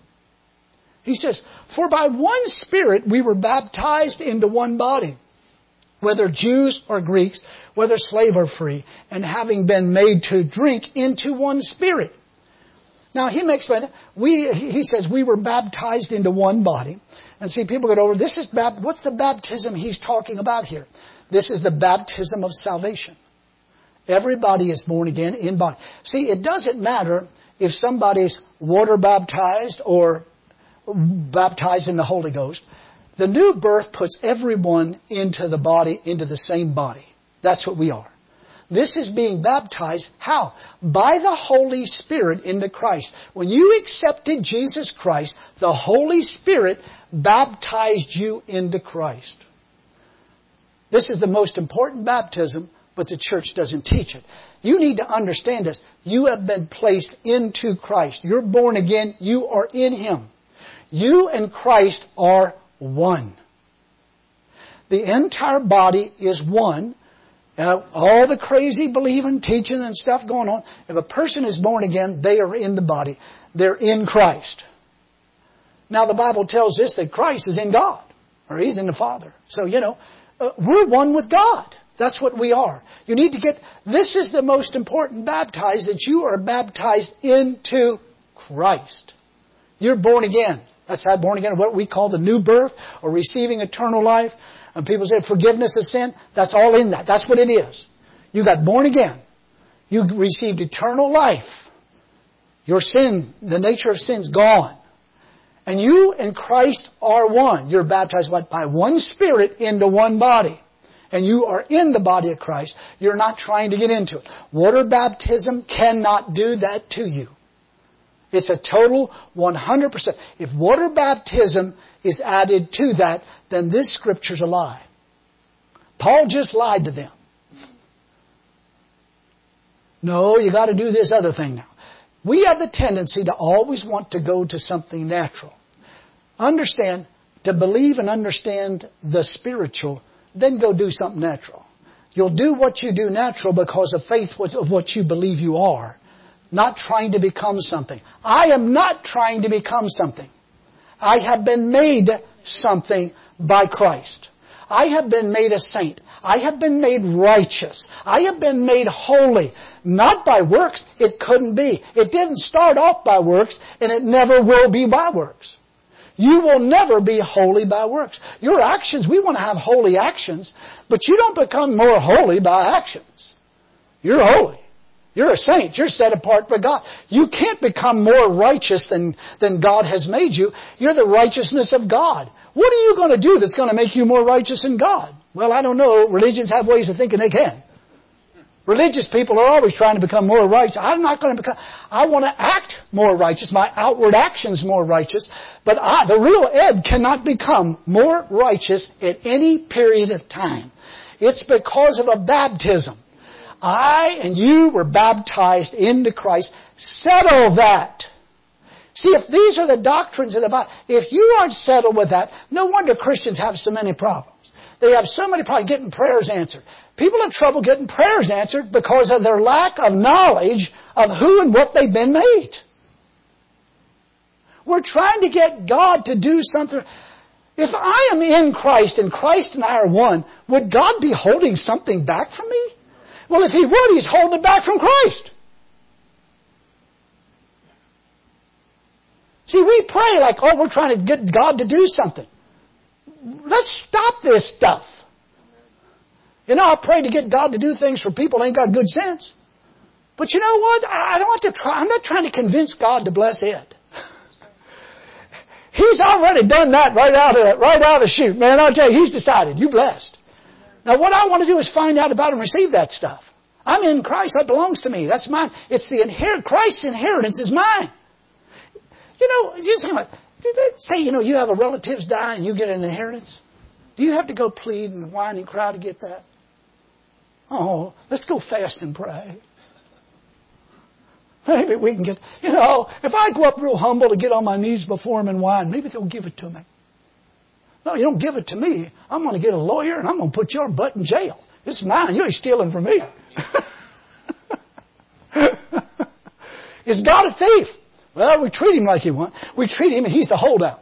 He says, for by one Spirit we were baptized into one body, whether Jews or Greeks, whether slave or free, and having been made to drink into one Spirit. Now, he makes, we, he says we were baptized into one body. And see, people get over, this is, what's the baptism he's talking about here? This is the baptism of salvation. Everybody is born again in body. See, it doesn't matter if somebody's water baptized or baptized in the Holy Ghost. The new birth puts everyone into the body, into the same body. That's what we are. This is being baptized. How? By the Holy Spirit into Christ. When you accepted Jesus Christ, the Holy Spirit baptized you into Christ. This is the most important baptism, but the church doesn't teach it. You need to understand this. You have been placed into Christ. You're born again. You are in Him. You and Christ are one. The entire body is one. Now, all the crazy believing, teaching and stuff going on, if a person is born again, they are in the body. They're in Christ. Now, the Bible tells us that Christ is in God, or He's in the Father. So, you know, uh, we're one with God. That's what we are. You need to get, this is the most important baptized, that you are baptized into Christ. You're born again. That's how born again, what we call the new birth, or receiving eternal life. And people say forgiveness of sin, that's all in that. That's what it is. You got born again. You received eternal life. Your sin, the nature of sin's gone. And you and Christ are one. You're baptized by one Spirit into one body. And you are in the body of Christ. You're not trying to get into it. Water baptism cannot do that to you. It's a total one hundred percent. If water baptism is added to that, then this scripture's a lie. Paul just lied to them. No, you got to do this other thing now. We have the tendency to always want to go to something natural. Understand, to believe and understand the spiritual, then go do something natural. You'll do what you do natural because of faith of what you believe you are. Not trying to become something. I am not trying to become something. I have been made something by Christ. I have been made a saint. I have been made righteous. I have been made holy. Not by works. It couldn't be. It didn't start off by works, and it never will be by works. You will never be holy by works. Your actions, we want to have holy actions, but you don't become more holy by actions. You're holy. You're a saint. You're set apart by God. You can't become more righteous than, than God has made you. You're the righteousness of God. What are you going to do that's going to make you more righteous than God? Well, I don't know. Religions have ways of thinking they can. Religious people are always trying to become more righteous. I'm not going to become, I want to act more righteous, my outward actions more righteous, but I, the real Ed cannot become more righteous at any period of time. It's because of a baptism. I and you were baptized into Christ. Settle that. See, if these are the doctrines of the Bible, if you aren't settled with that, no wonder Christians have so many problems. They have so many problems getting prayers answered. People have trouble getting prayers answered because of their lack of knowledge of who and what they've been made. We're trying to get God to do something. If I am in Christ and Christ and I are one, would God be holding something back from me? Well, if He would, He's holding it back from Christ. See, we pray like, oh, we're trying to get God to do something. Let's stop this stuff. You know, I pray to get God to do things for people who ain't got good sense. But you know what? I don't have to try. I'm not trying to convince God to bless Ed. He's already done that right out of right out of the chute, man. I'll tell you, He's decided. You blessed. Now, what I want to do is find out about and receive that stuff. I'm in Christ. That belongs to me. That's mine. It's the inherit. Christ's inheritance is mine. You know, you think about, did they say, you know, you have a relatives die and you get an inheritance? Do you have to go plead and whine and cry to get that? Oh, let's go fast and pray. Maybe we can get, you know, if I go up real humble to get on my knees before Him and whine, maybe they'll give it to me. No, you don't give it to me. I'm going to get a lawyer and I'm going to put your butt in jail. It's mine. You ain't stealing from me. Is God a thief? Well, we treat Him like He wants. We treat Him and He's the holdout.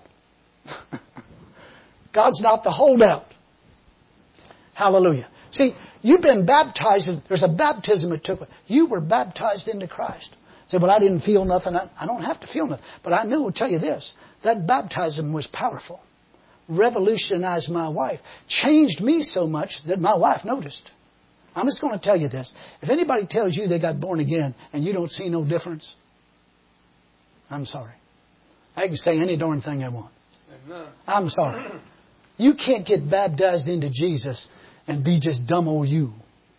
God's not the holdout. Hallelujah. See, you've been baptized. There's a baptism that took place. You were baptized into Christ. Say, well, I didn't feel nothing. I, I don't have to feel nothing. But I knew, I'll tell you this, that baptism was powerful. Revolutionized my wife. Changed me so much that my wife noticed. I'm just going to tell you this. If anybody tells you they got born again and you don't see no difference, I'm sorry. I can say any darn thing I want. Amen. I'm sorry. You can't get baptized into Jesus and be just dumb old you.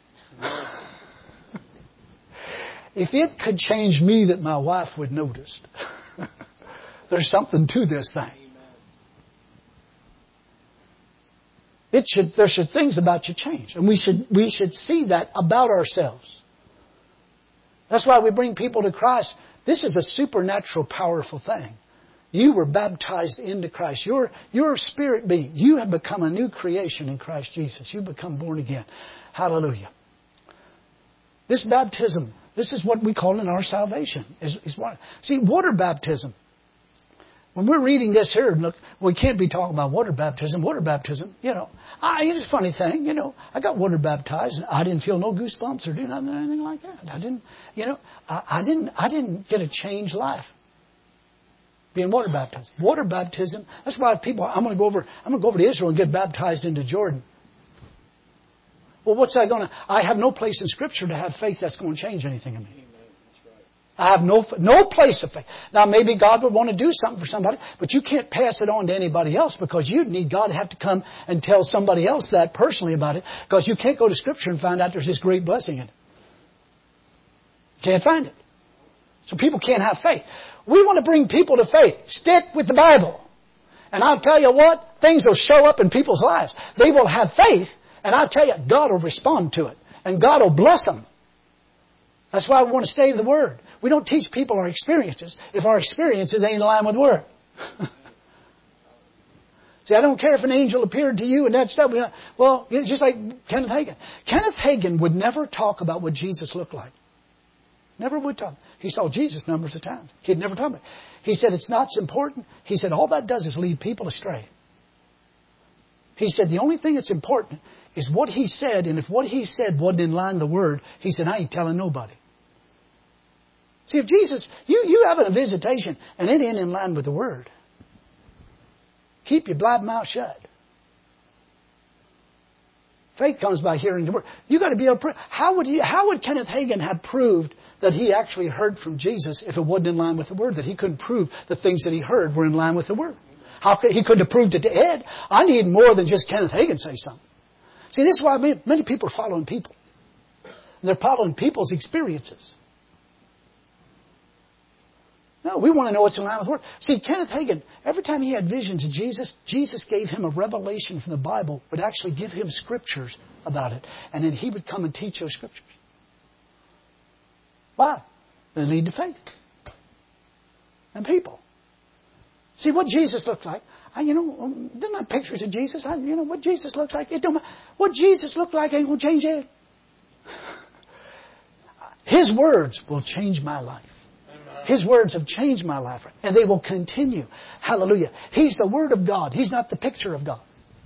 If it could change me that my wife would notice, there's something to this thing. It should, there should things about you change. And we should, we should see that about ourselves. That's why we bring people to Christ. This is a supernatural, powerful thing. You were baptized into Christ. You're, you're a spirit being. You have become a new creation in Christ Jesus. You've become born again. Hallelujah. This baptism, this is what we call in our salvation. Is, is water. See, water baptism. When we're reading this here, look, we can't be talking about water baptism. Water baptism, you know, I, it's a funny thing, you know. I got water baptized, and I didn't feel no goosebumps or do nothing, anything like that. I didn't, you know, I, I didn't, I didn't get a changed life being water baptized. Water baptism. That's why people. I'm going to go over. I'm going to go over to Israel and get baptized into Jordan. Well, what's that going to? I have no place in Scripture to have faith that's going to change anything in me. I have no no place of faith. Now, maybe God would want to do something for somebody, but you can't pass it on to anybody else because you'd need God to have to come and tell somebody else that personally about it because you can't go to Scripture and find out there's this great blessing in it. Can't find it. So people can't have faith. We want to bring people to faith. Stick with the Bible. And I'll tell you what, things will show up in people's lives. They will have faith, and I'll tell you, God will respond to it. And God will bless them. That's why we want to stay in the Word. We don't teach people our experiences if our experiences ain't in line with the Word. See, I don't care if an angel appeared to you and that stuff. Well, it's just like Kenneth Hagin. Kenneth Hagin would never talk about what Jesus looked like. Never would talk. He saw Jesus numbers of times. He'd never talk about it. He said, it's not important. He said, all that does is lead people astray. He said, the only thing that's important is what he said, and if what he said wasn't in line with the Word, he said, I ain't telling nobody. See, if Jesus, you, you having a visitation, and it ain't in line with the Word, keep your blab mouth shut. Faith comes by hearing the Word. You got to be able to prove. How would he, how would Kenneth Hagin have proved that he actually heard from Jesus if it wasn't in line with the Word? That he couldn't prove the things that he heard were in line with the Word. How could, he couldn't have proved it to Ed. I need more than just Kenneth Hagin say something. See, this is why many, many people are following people. They're following people's experiences. No, we want to know what's in line with the Word. See, Kenneth Hagin, every time he had visions of Jesus, Jesus gave him a revelation from the Bible, would actually give him scriptures about it. And then he would come and teach those scriptures. Why? They lead to faith. And people. See what Jesus looked like. I, you know, they're not pictures of Jesus. I, you know, what Jesus looks like. It don't matter. What Jesus looked like ain't going to change it. His words will change my life. His words have changed my life. And they will continue. Hallelujah. He's the Word of God. He's not the picture of God.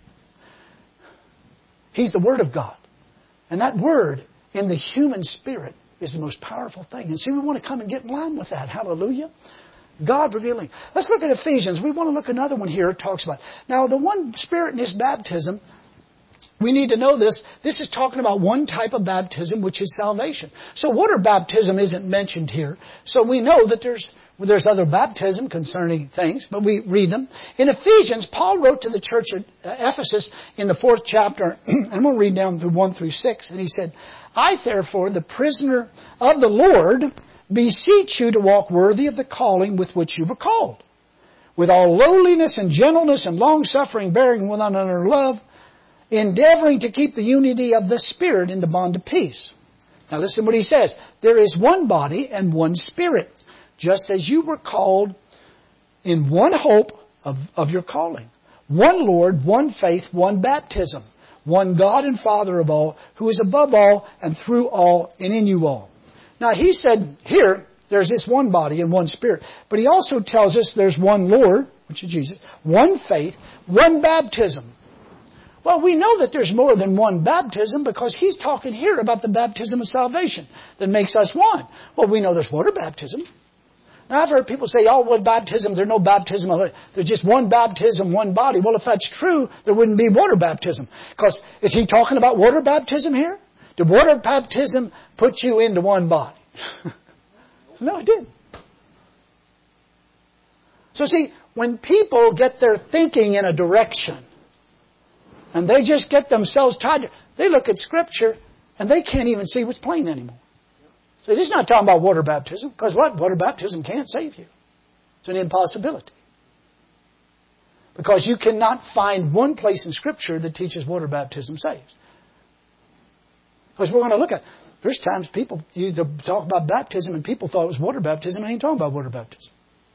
He's the Word of God. And that Word in the human spirit is the most powerful thing. And see, we want to come and get in line with that. Hallelujah. God revealing. Let's look at Ephesians. We want to look at another one here. It talks about. Now, the one Spirit in His baptism, we need to know this. This is talking about one type of baptism, which is salvation. So water baptism isn't mentioned here. So we know that there's well, there's other baptism concerning things, but we read them. In Ephesians, Paul wrote to the church at Ephesus in the fourth chapter, and I'm going to read down through one through six, and he said, I therefore, the prisoner of the Lord, beseech you to walk worthy of the calling with which you were called, with all lowliness and gentleness and long-suffering, bearing one another love, endeavoring to keep the unity of the Spirit in the bond of peace. Now listen to what he says. There is one body and one Spirit, just as you were called in one hope of, of your calling. One Lord, one faith, one baptism. One God and Father of all, who is above all and through all and in you all. Now he said here, there's this one body and one Spirit. But he also tells us there's one Lord, which is Jesus, one faith, one baptism. Well, we know that there's more than one baptism because he's talking here about the baptism of salvation that makes us one. Well, we know there's water baptism. Now, I've heard people say, oh, what baptism? There's no baptism. There's just one baptism, one body. Well, if that's true, there wouldn't be water baptism. Because is he talking about water baptism here? Did water baptism put you into one body? No, it didn't. So see, when people get their thinking in a direction, and they just get themselves tied, they look at Scripture, and they can't even see what's plain anymore. So he's not talking about water baptism, because what? Water baptism can't save you. It's an impossibility. Because you cannot find one place in Scripture that teaches water baptism saves. Because we're going to look at, there's times people used to talk about baptism and people thought it was water baptism and ain't talking about water baptism.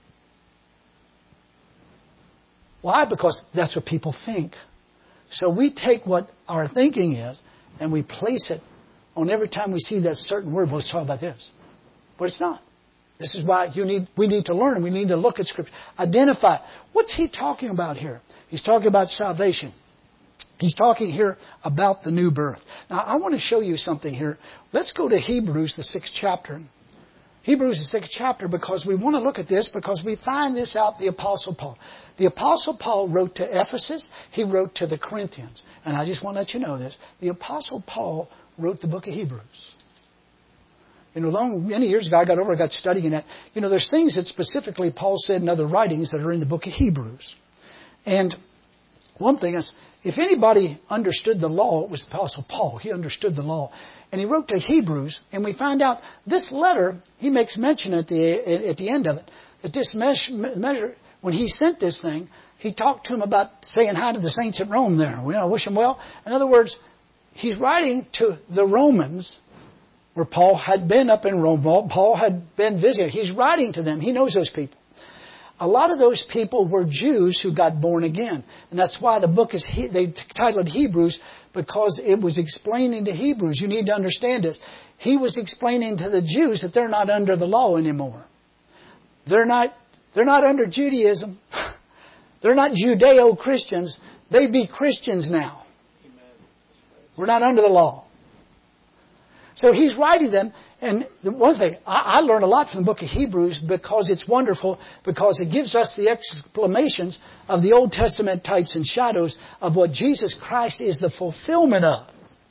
Why? Because that's what people think. So we take what our thinking is and we place it on every time we see that certain word. Well, let's talk about this. But it's not. This is why you need, we need to learn and we need to look at Scripture. Identify. What's he talking about here? He's talking about salvation. He's talking here about the new birth. Now, I want to show you something here. Let's go to Hebrews, the sixth chapter. Hebrews, the sixth chapter, because we want to look at this because we find this out the Apostle Paul. The Apostle Paul wrote to Ephesus. He wrote to the Corinthians. And I just want to let you know this. The Apostle Paul wrote the book of Hebrews. You know, long, many years ago, I got over, I got studying that. You know, there's things that specifically Paul said in other writings that are in the book of Hebrews. And one thing is, if anybody understood the law, it was the Apostle Paul. He understood the law. And he wrote to Hebrews, and we find out this letter, he makes mention at the at the end of it, that this measure, when he sent this thing, he talked to him about saying hi to the saints at Rome there. You know, wish them well. In other words, he's writing to the Romans, where Paul had been up in Rome. Paul had been visiting. He's writing to them. He knows those people. A lot of those people were Jews who got born again. And that's why the book is, they titled Hebrews, because it was explaining to Hebrews. You need to understand this. He was explaining to the Jews that they're not under the law anymore. They're not, they're not under Judaism. They're not Judeo-Christians. They be Christians now. We're not under the law. So he's writing them. And the one thing, I, I learned a lot from the book of Hebrews because it's wonderful, because it gives us the explanations of the Old Testament types and shadows of what Jesus Christ is the fulfillment of.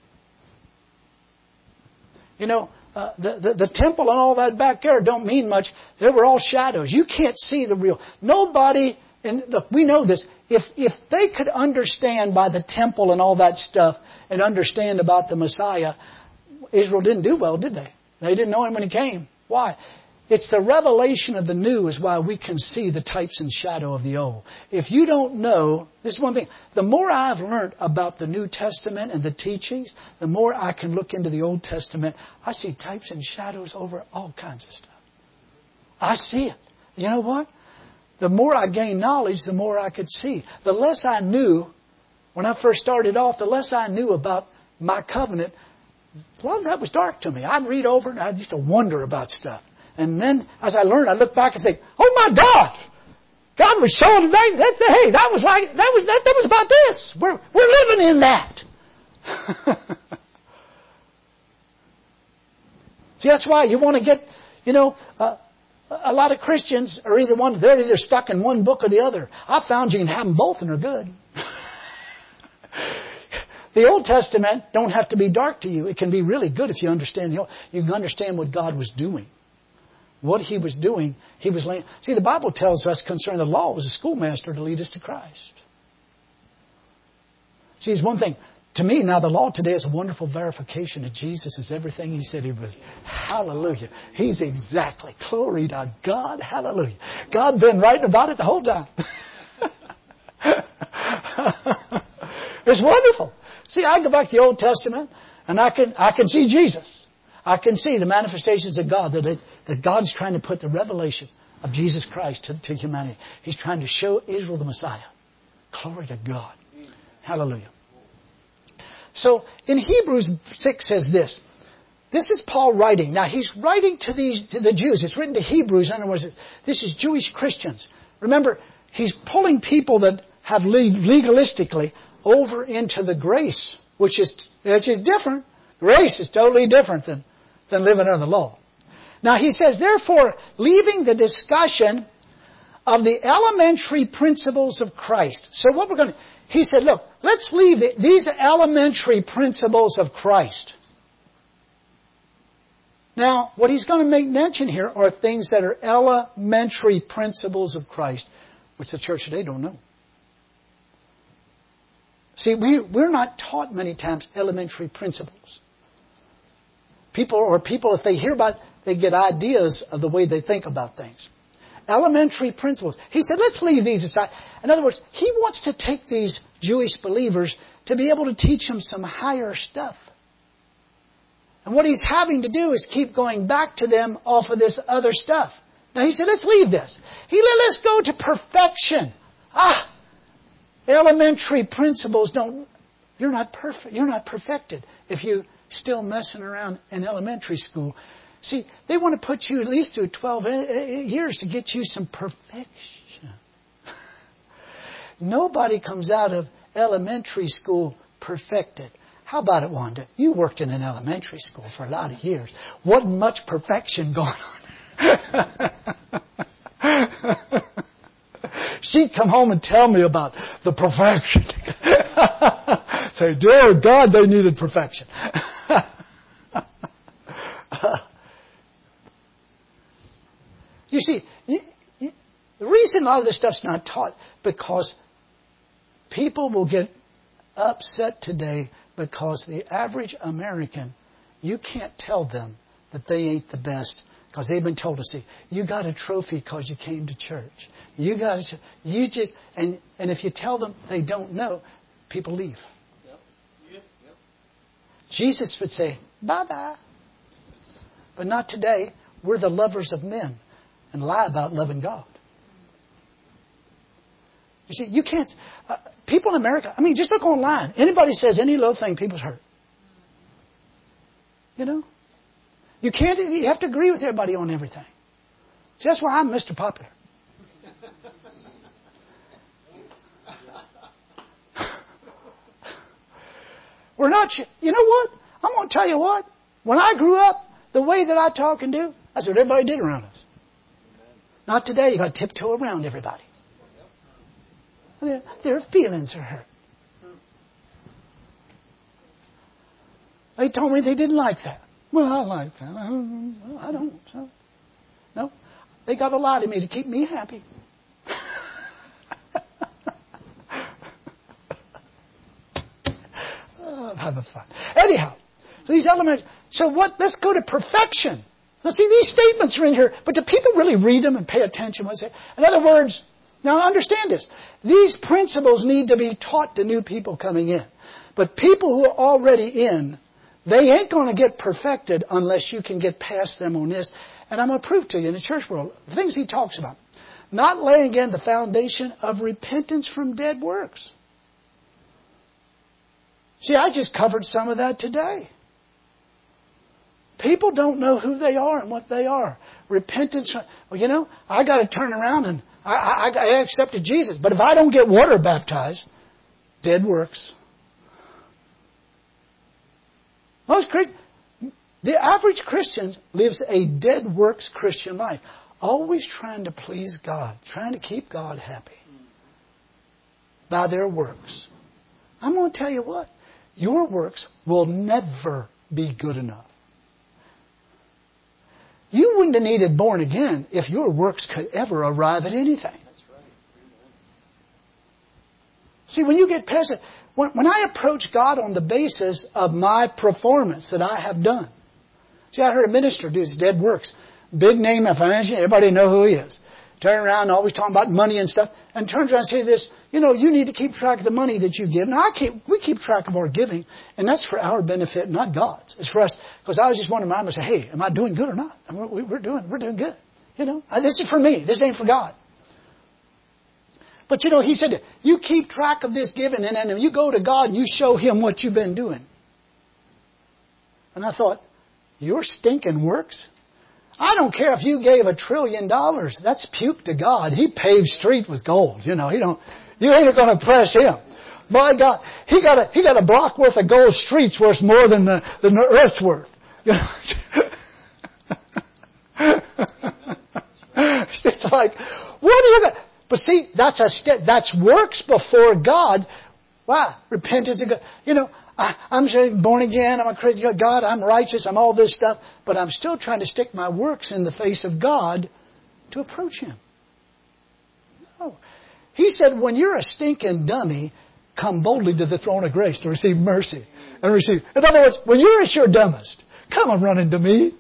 You know, uh, the, the, the temple and all that back there don't mean much. They were all shadows. You can't see the real. Nobody, and look, we know this. If, if they could understand by the temple and all that stuff and understand about the Messiah, Israel didn't do well, did they? They didn't know Him when He came. Why? It's the revelation of the new is why we can see the types and shadow of the old. If you don't know, this is one thing. The more I've learned about the New Testament and the teachings, the more I can look into the Old Testament. I see types and shadows over all kinds of stuff. I see it. You know what? The more I gain knowledge, the more I could see. The less I knew, when I first started off, the less I knew about my covenant, a lot of that was dark to me. I'd read over it and I used to wonder about stuff. And then, as I learned, I look back and think, "Oh my God, God was showing that, that, that hey, that was like that was that, that was about this. We're we're living in that." See, that's why you want to get, you know, uh, a lot of Christians are either one, they're either stuck in one book or the other. I found you can have them both and they're good. The Old Testament don't have to be dark to you. It can be really good if you understand the Old. You can understand what God was doing. What He was doing, He was laying. See, the Bible tells us concerning the law was a schoolmaster to lead us to Christ. See, it's one thing. To me, now the law today is a wonderful verification that Jesus is everything He said He was. Hallelujah. He's exactly. Glory to God. Hallelujah. God been writing about it the whole time. It's wonderful. See, I go back to the Old Testament and I can, I can see Jesus. I can see the manifestations of God, that, it, that God's trying to put the revelation of Jesus Christ to, to humanity. He's trying to show Israel the Messiah. Glory to God. Hallelujah. So in Hebrews six says this. This is Paul writing. Now he's writing to these to the Jews. It's written to Hebrews. In other words, this is Jewish Christians. Remember, he's pulling people that have legalistically over into the grace, which is which is different. Grace is totally different than, than living under the law. Now he says, therefore, leaving the discussion of the elementary principles of Christ. So what we're going to, he said, look, let's leave the, these elementary principles of Christ. Now, what he's going to make mention here are things that are elementary principles of Christ, which the church today don't know. See, we, we're not taught many times elementary principles. People, or people, if they hear about it, they get ideas of the way they think about things. Elementary principles. He said, let's leave these aside. In other words, he wants to take these Jewish believers to be able to teach them some higher stuff. And what he's having to do is keep going back to them off of this other stuff. Now he said, let's leave this. He let us go to perfection. Ah! Elementary principles don't, you're not perfect, you're not perfected if you're still messing around in elementary school. See, they want to put you at least through twelve years to get you some perfection. Nobody comes out of elementary school perfected. How about it, Wanda? You worked in an elementary school for a lot of years. Wasn't much perfection going on. She'd come home and tell me about the perfection. Say, dear God, they needed perfection. You see, you, you, the reason a lot of this stuff's not taught, because people will get upset today because the average American, you can't tell them that they ain't the best because they've been told to see, you got a trophy because you came to church. You got, you just, and, and if you tell them they don't know, people leave. Yep. Yep. Yep. Jesus would say, bye-bye. But not today. We're the lovers of men and lie about loving God. You see, you can't, uh, people in America, I mean, just look online. Anybody says any little thing, people's hurt. You know? You can't, you have to agree with everybody on everything. See, that's why I'm Mister Popular. We're not, you know what? I'm going to tell you what. When I grew up, the way that I talk and do, that's what everybody did around us. Not today. You got to tiptoe around everybody. Their, their feelings are hurt. They told me they didn't like that. Well, I like that. I don't. I don't so. No. They got to lie to me to keep me happy. Oh, I'm having fun. Anyhow, so these elements, So what? Let's go to perfection. Now see, these statements are in here, but do people really read them and pay attention when they say? In other words, now understand this. These principles need to be taught to new people coming in. But people who are already in, they ain't going to get perfected unless you can get past them on this. And I'm going to prove to you in the church world, the things he talks about. Not laying again the foundation of repentance from dead works. See, I just covered some of that today. People don't know who they are and what they are. Repentance. Well, you know, I got to turn around and I, I, I accepted Jesus. But if I don't get water baptized, dead works. Most Christians, the average Christian lives a dead works Christian life. Always trying to please God. Trying to keep God happy. By their works. I'm going to tell you what. Your works will never be good enough. You wouldn't have needed born again if your works could ever arrive at anything. That's right. See, when you get past it, when, when I approach God on the basis of my performance that I have done. See, I heard a minister do his dead works. Big name evangelist, everybody know who he is. Turn around and always talking about money and stuff. And turns around and says this, you know, you need to keep track of the money that you give. Now, I keep, we keep track of our giving, and that's for our benefit, not God's. It's for us. Because I was just wondering, I say, hey, am I doing good or not? And we're, we're doing, we're doing good. You know, this is for me. This ain't for God. But you know, he said, you keep track of this giving, and then you go to God and you show Him what you've been doing. And I thought, your stinking works? I don't care if you gave a trillion dollars. That's puke to God. He paved street with gold. You know, he don't, you ain't going to impress Him. My God, He got a, he got a block worth of gold streets worth more than the, than the earth's worth. You know? It's like, what are you going to, but see, that's a step, that's works before God. Wow, repentance. You know, I, I'm born again, I'm a crazy God, I'm righteous, I'm all this stuff, but I'm still trying to stick my works in the face of God to approach Him. No. He said, when you're a stinking dummy, come boldly to the throne of grace to receive mercy and receive. In other words, when you're at your dumbest, come and run into me.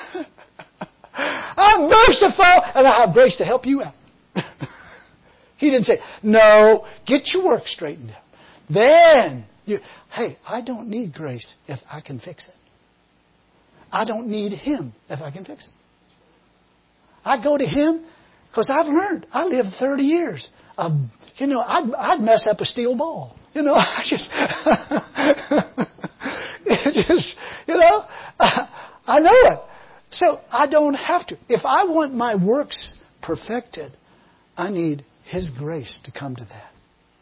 I'm merciful and I have grace to help you out. He didn't say, no, get your work straightened out. Then, you, hey, I don't need grace if I can fix it. I don't need Him if I can fix it. I go to Him because I've learned. I lived thirty years. Of, you know, I'd, I'd mess up a steel ball. You know, I just, it just, you know, I know it. So I don't have to. If I want my works perfected, I need His grace to come to that.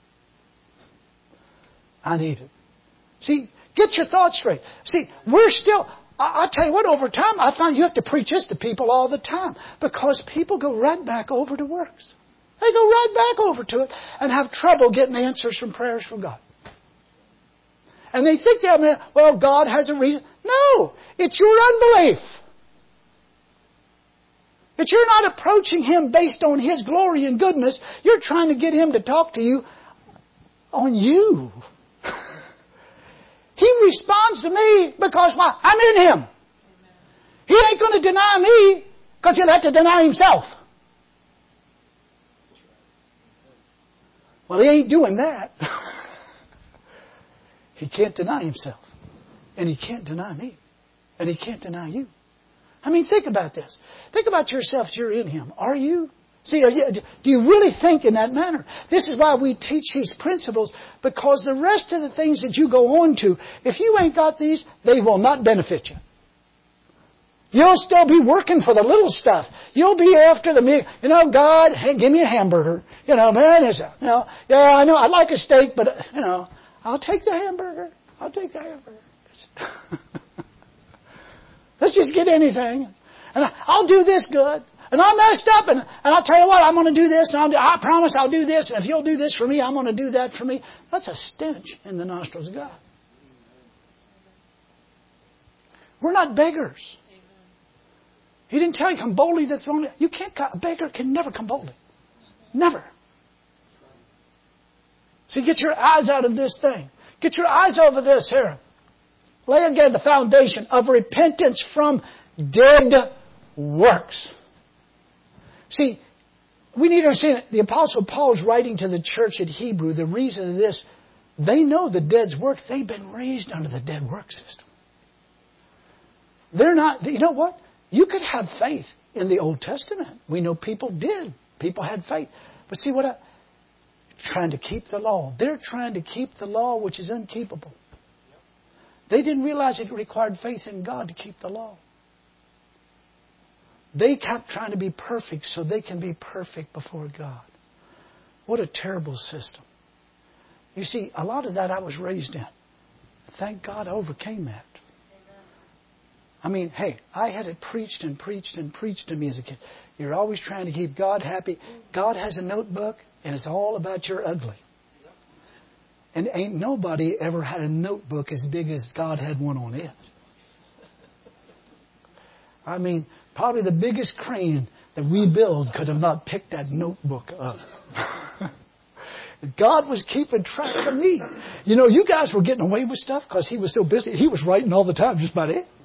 I need it. See, get your thoughts straight. See, we're still, I, I tell you what, over time, I find you have to preach this to people all the time. Because people go right back over to works. They go right back over to it and have trouble getting answers from prayers from God. And they think that, well, God has a reason. No, it's your unbelief. That you're not approaching Him based on His glory and goodness. You're trying to get Him to talk to you on you. He responds to me because why? I'm in Him. Amen. He ain't going to deny me because He'll have to deny Himself. Well, He ain't doing that. He can't deny Himself. And He can't deny me. And He can't deny you. I mean, think about this. Think about yourself. You're in Him. Are you? See, are you, do you really think in that manner? This is why we teach these principles, because the rest of the things that you go on to, if you ain't got these, they will not benefit you. You'll still be working for the little stuff. You'll be after the meal. You know, God, hey, give me a hamburger. You know, man, is you know, yeah, I know, I'd like a steak, but, you know, I'll take the hamburger. I'll take the hamburger. Let's just get anything. And I'll do this good. And I messed up, and, and I'll tell you what, I'm going to do this, and I'll do, I promise I'll do this, and if you'll do this for me, I'm going to do that for me. That's a stench in the nostrils of God. We're not beggars. He didn't tell you, come boldly to the throne. You can't, a beggar can never come boldly. Never. See, get your eyes out of this thing. Get your eyes over this here. lay again the foundation of repentance from dead works. See, we need to understand the Apostle Paul is writing to the church at Hebrew. The reason of this, they know the dead's work. They've been raised under the dead work system. They're not, you know what? You could have faith in the Old Testament. We know people did. People had faith. But see what I, trying to keep the law. They're trying to keep the law which is unkeepable. They didn't realize it required faith in God to keep the law. They kept trying to be perfect so they can be perfect before God. What a terrible system. You see, a lot of that I was raised in. Thank God I overcame that. I mean, hey, I had it preached and preached and preached to me as a kid. You're always trying to keep God happy. God has a notebook, and it's all about your ugly. And ain't nobody ever had a notebook as big as God had one on it. I mean, probably the biggest crane that we build could have not picked that notebook up. God was keeping track of me. You know, you guys were getting away with stuff because He was so busy. He was writing all the time, just about it.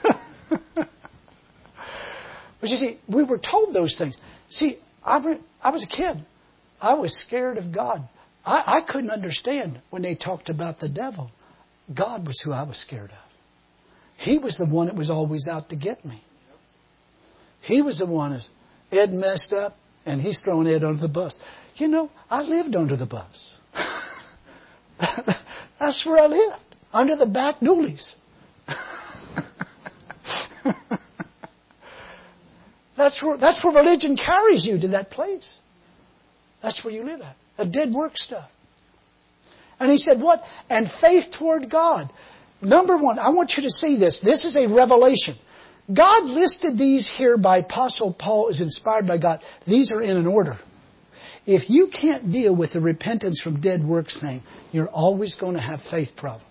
But you see, we were told those things. See, I, re- I was a kid. I was scared of God. I, I couldn't understand when they talked about the devil. God was who I was scared of. He was the one that was always out to get me. He was the one that Ed messed up and he's throwing Ed under the bus. You know, I lived under the bus. That's where I lived. Under the back doolies. That's where, that's where religion carries you, to that place. That's where you live at. A dead work stuff. And he said what? And faith toward God. Number one, I want you to see this. This is a revelation. God listed these here by Apostle Paul as inspired by God. These are in an order. If you can't deal with the repentance from dead works thing, you're always going to have faith problem.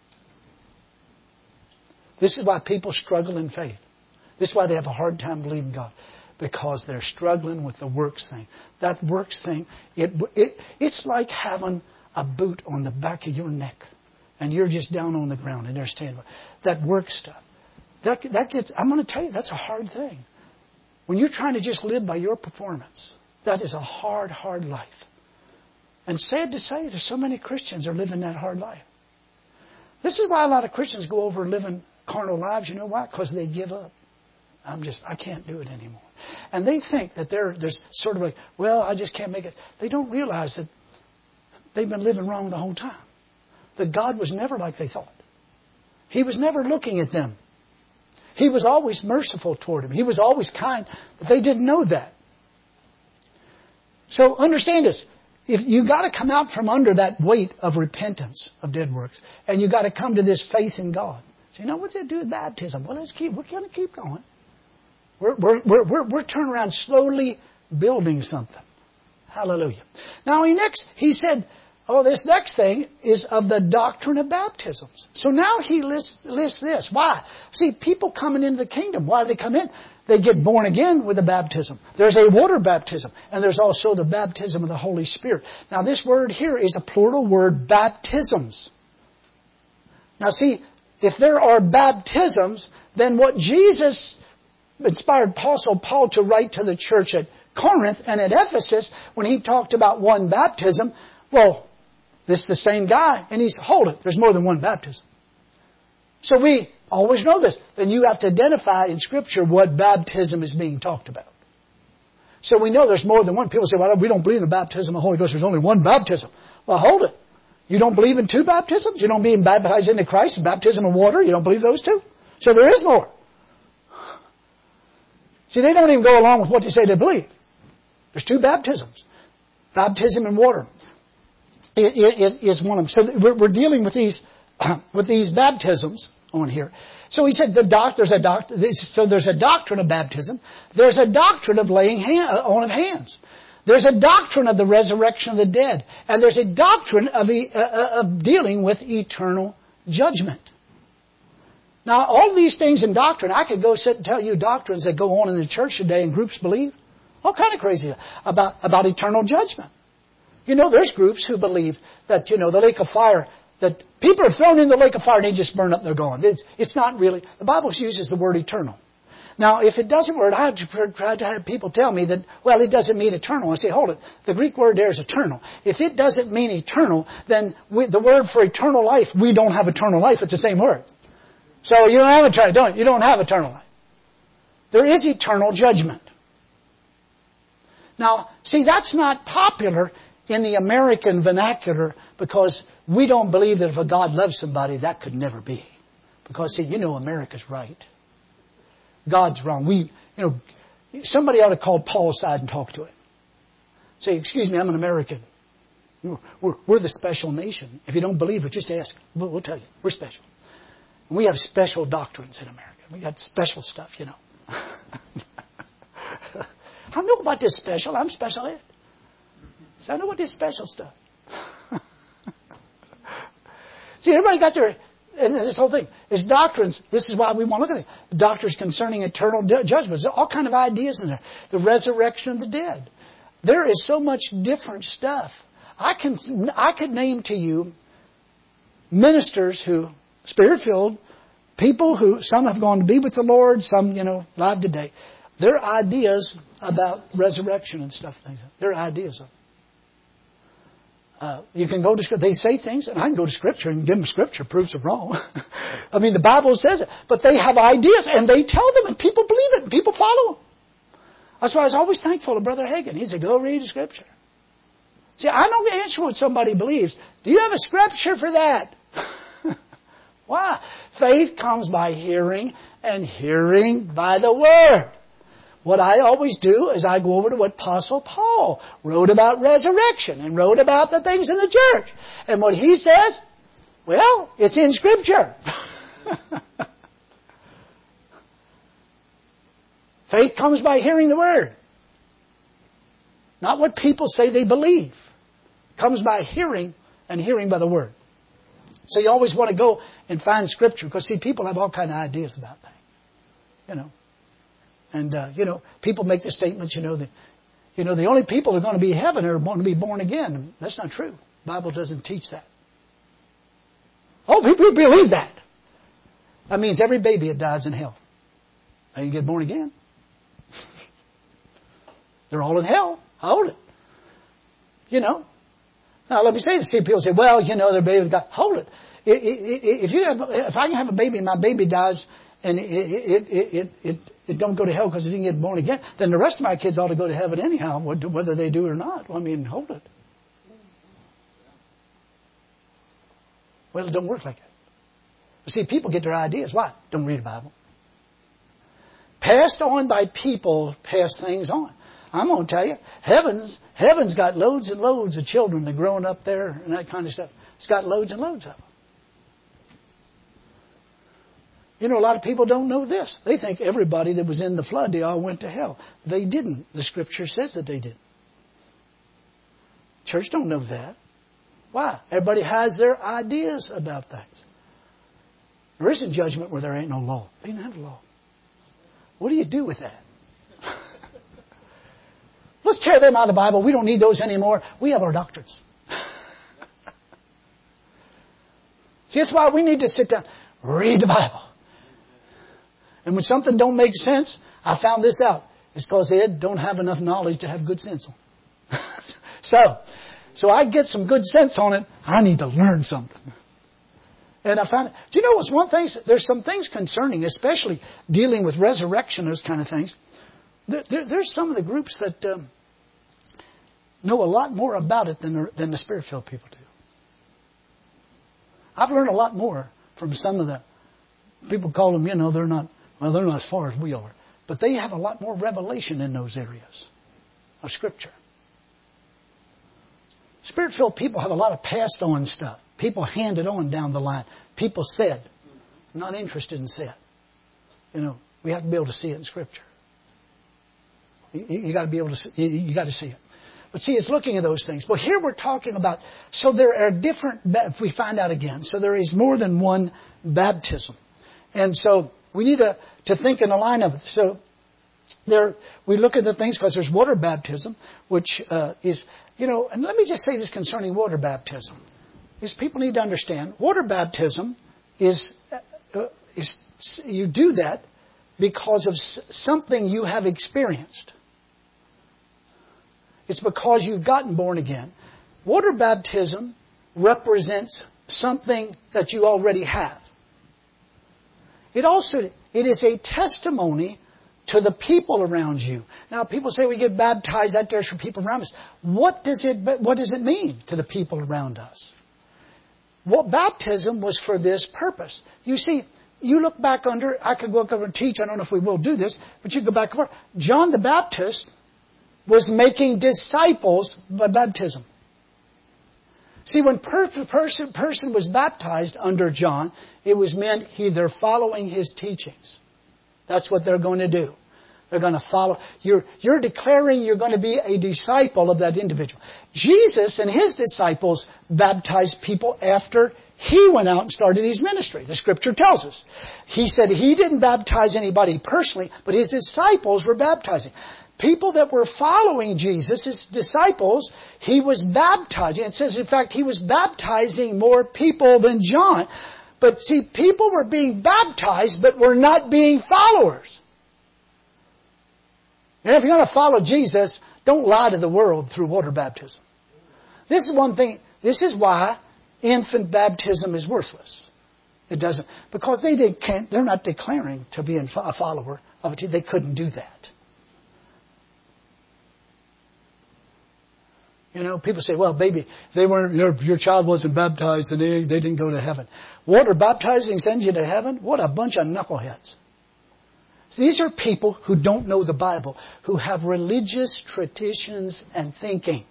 This is why people struggle in faith. This is why they have a hard time believing God. Because they're struggling with the works thing. That works thing, it, it it's like having a boot on the back of your neck. And you're just down on the ground and they're standing. That work stuff. That, that gets, I'm going to tell you, that's a hard thing. When you're trying to just live by your performance, that is a hard, hard life. And sad to say, there's so many Christians are living that hard life. This is why a lot of Christians go over living carnal lives. You know why? Because they give up. I'm just, I can't do it anymore. And they think that they're, there's sort of like, well, I just can't make it. They don't realize that they've been living wrong the whole time. That God was never like they thought. He was never looking at them. He was always merciful toward them. He was always kind. But they didn't know that. So understand this. If you got to come out from under that weight of repentance of dead works, and you got to come to this faith in God. So you know what they do with baptism? Well, let's keep. We're going to keep going. We're we're we're we're, we're turning around slowly building something. Hallelujah. Now he next he said, oh, this next thing is of the doctrine of baptisms. So now he lists lists this. Why? See, people coming into the kingdom. Why do they come in? They get born again with a baptism. There's a water baptism. And there's also the baptism of the Holy Spirit. Now this word here is a plural word, baptisms. Now see, if there are baptisms, then what Jesus inspired Apostle Paul to write to the church at Corinth and at Ephesus, when he talked about one baptism, well, this is the same guy. And he's, hold it, there's more than one baptism. So we always know this. Then you have to identify in Scripture what baptism is being talked about. So we know there's more than one. People say, well, we don't believe in the baptism of the Holy Ghost. There's only one baptism. Well, hold it. You don't believe in two baptisms? You don't believe in baptized into Christ and baptism of water? You don't believe those two? So there is more. See, they don't even go along with what they say they believe. There's two baptisms. Baptism in water is, is one of them. So we're, we're dealing with these with these baptisms on here. So he said the doc, there's a doc, so there's a doctrine of baptism. There's a doctrine of laying hand, on of hands. There's a doctrine of the resurrection of the dead. And there's a doctrine of, uh, of dealing with eternal judgment. Now, all these things in doctrine, I could go sit and tell you doctrines that go on in the church today and groups believe. All kind of crazy about, about eternal judgment. You know, there's groups who believe that, you know, the lake of fire that people are thrown in the lake of fire and they just burn up, they're gone. It's, it's not really, the Bible uses the word eternal. Now, if it doesn't work, I have tried to have people tell me that, well, it doesn't mean eternal. I say, hold it. The Greek word there is eternal. If it doesn't mean eternal, then we, the word for eternal life, we don't have eternal life. It's the same word. So you don't have eternal, don't, you don't have eternal life. There is eternal judgment. Now, see, that's not popular in the American vernacular because we don't believe that if a God loves somebody, that could never be. Because, see, you know America's right. God's wrong. We, you know, somebody ought to call Paul aside and talk to him. Say, excuse me, I'm an American. We're, we're, we're the special nation. If you don't believe it, just ask. We'll, we'll tell you. We're special. And we have special doctrines in America. We got special stuff, you know. I know about this special. I'm special ed. So I know about this special stuff. See, everybody got their... And this whole thing is doctrines. This is why we want to look at it. The doctrines concerning eternal judgments. There are all kind of ideas in there. The resurrection of the dead. There is so much different stuff. I can I could name to you ministers who, Spirit-filled, people who, some have gone to be with the Lord, some, you know, live today. Their ideas about resurrection and stuff. Things. Their ideas of it. Uh, you can go to Scripture. They say things, and I can go to Scripture and give them Scripture, proves them wrong. I mean, the Bible says it. But they have ideas, and they tell them, and people believe it, and people follow them. That's why I was always thankful to Brother Hagin. He said, go read the Scripture. See, I don't answer what somebody believes. Do you have a Scripture for that? Why? Faith comes by hearing, and hearing by the Word. What I always do is I go over to what Apostle Paul wrote about resurrection and wrote about the things in the church. And what he says, well, it's in Scripture. Faith comes by hearing the Word. Not what people say they believe. It comes by hearing and hearing by the Word. So you always want to go and find Scripture because, see, people have all kinds of ideas about things. You know. And, uh, you know, people make the statement, you know, that, you know, the only people who are going to be in heaven are going to be born again. That's not true. The Bible doesn't teach that. Oh, people believe that. That means every baby that dies in hell. They can get born again. They're all in hell. Hold it. You know. Now, let me say this. See, people say, well, you know, their baby got, hold it. If you have, if I can have a baby and my baby dies, and it, it, it, it, it, it don't go to hell because it didn't get born again, then the rest of my kids ought to go to heaven anyhow, whether they do or not. Well, I mean, hold it. Well, it don't work like that. But see, people get their ideas. Why? Don't read the Bible. Passed on by people, pass things on. I'm going to tell you, heaven's, heaven's got loads and loads of children that are growing up there and that kind of stuff. It's got loads and loads of them. You know, a lot of people don't know this. They think everybody that was in the flood, they all went to hell. They didn't. The Scripture says that they did. Church don't know that. Why? Everybody has their ideas about things. There isn't judgment where there ain't no law. They didn't have law. What do you do with that? Let's tear them out of the Bible. We don't need those anymore. We have our doctrines. See, that's why we need to sit down, read the Bible. And when something don't make sense, I found this out. It's because they don't have enough knowledge to have good sense on. so, so I get some good sense on it. I need to learn something. And I found it. Do you know what's one thing? There's some things concerning, especially dealing with resurrection, those kind of things. There, there, there's some of the groups that um, know a lot more about it than the, than the Spirit-filled people do. I've learned a lot more from some of the people call them, you know, they're not, well, they're not as far as we are. But they have a lot more revelation in those areas of Scripture. Spirit-filled people have a lot of passed on stuff. People handed on down the line. People said, I'm not interested in said. You know, we have to be able to see it in Scripture. You, you got to be able to see, you, you got to see it. But see, it's looking at those things. But here we're talking about, so there are different, if we find out again, so there is more than one baptism. And so we need to, to think in a line of it. So there, we look at the things because there's water baptism, which uh, is, you know, and let me just say this concerning water baptism. is people need to understand water baptism is, uh, is you do that because of something you have experienced. It's because you've gotten born again. Water baptism represents something that you already have. It also, it is a testimony to the people around you. Now people say we get baptized out there for people around us. What does it, what does it mean to the people around us? What baptism was for this purpose. You see, you look back under, I could go up and teach, I don't know if we will do this, but you go back over. John the Baptist was making disciples by baptism. See, when per person, person was baptized under John, it was meant he, they're following his teachings. That's what they're going to do. They're going to follow. You're, you're declaring you're going to be a disciple of that individual. Jesus and his disciples baptized people after he went out and started his ministry. The scripture tells us. He said he didn't baptize anybody personally, but his disciples were baptizing. People that were following Jesus, his disciples, he was baptizing. It says, in fact, he was baptizing more people than John. But see, people were being baptized, but were not being followers. And if you're going to follow Jesus, don't lie to the world through water baptism. This is one thing, this is why infant baptism is worthless. It doesn't, because they did, can't, they're not declaring to be a follower of it. They couldn't do that. You know, people say, well, baby, they weren't, your, your child wasn't baptized and they, they didn't go to heaven. Water baptizing sends you to heaven? What a bunch of knuckleheads. So these are people who don't know the Bible, who have religious traditions and thinking.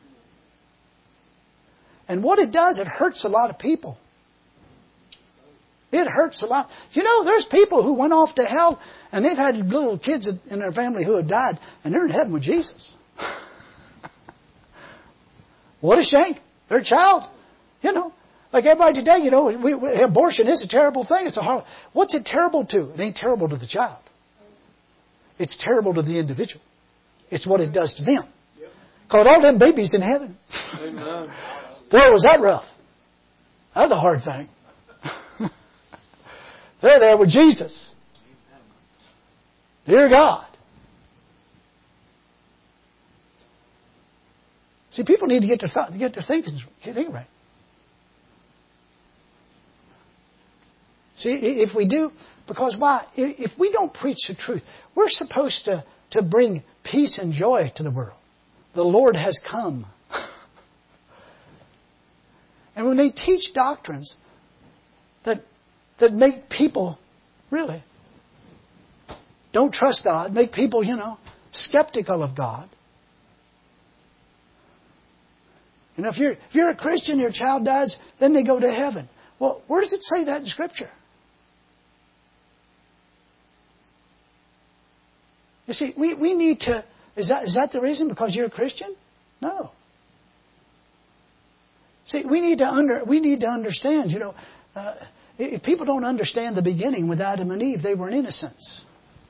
And what it does, it hurts a lot of people. It hurts a lot. You know, there's people who went off to hell and they've had little kids in their family who have died and they're in heaven with Jesus. What a shame. They're a child. You know, like everybody today, you know, we, we, abortion is a terrible thing. It's a horrible. What's it terrible to? It ain't terrible to the child. It's terrible to the individual. It's what it does to them. Cause all them babies in heaven. Amen. Boy, was that rough. That was a hard thing. They're there with Jesus. Dear God. See, people need to get their thought, get their thinking, thinking right. See, if we do, because why? If we don't preach the truth, we're supposed to, to bring peace and joy to the world. The Lord has come. And when they teach doctrines that, that make people, really, don't trust God, make people, you know, skeptical of God. You know, if you're, if you're a Christian, your child dies, then they go to heaven. Well, where does it say that in Scripture? You see, we, we need to, is that, is that the reason? Because you're a Christian? No. See, we need to under, we need to understand, you know, uh, if people don't understand the beginning with Adam and Eve, they were in innocence.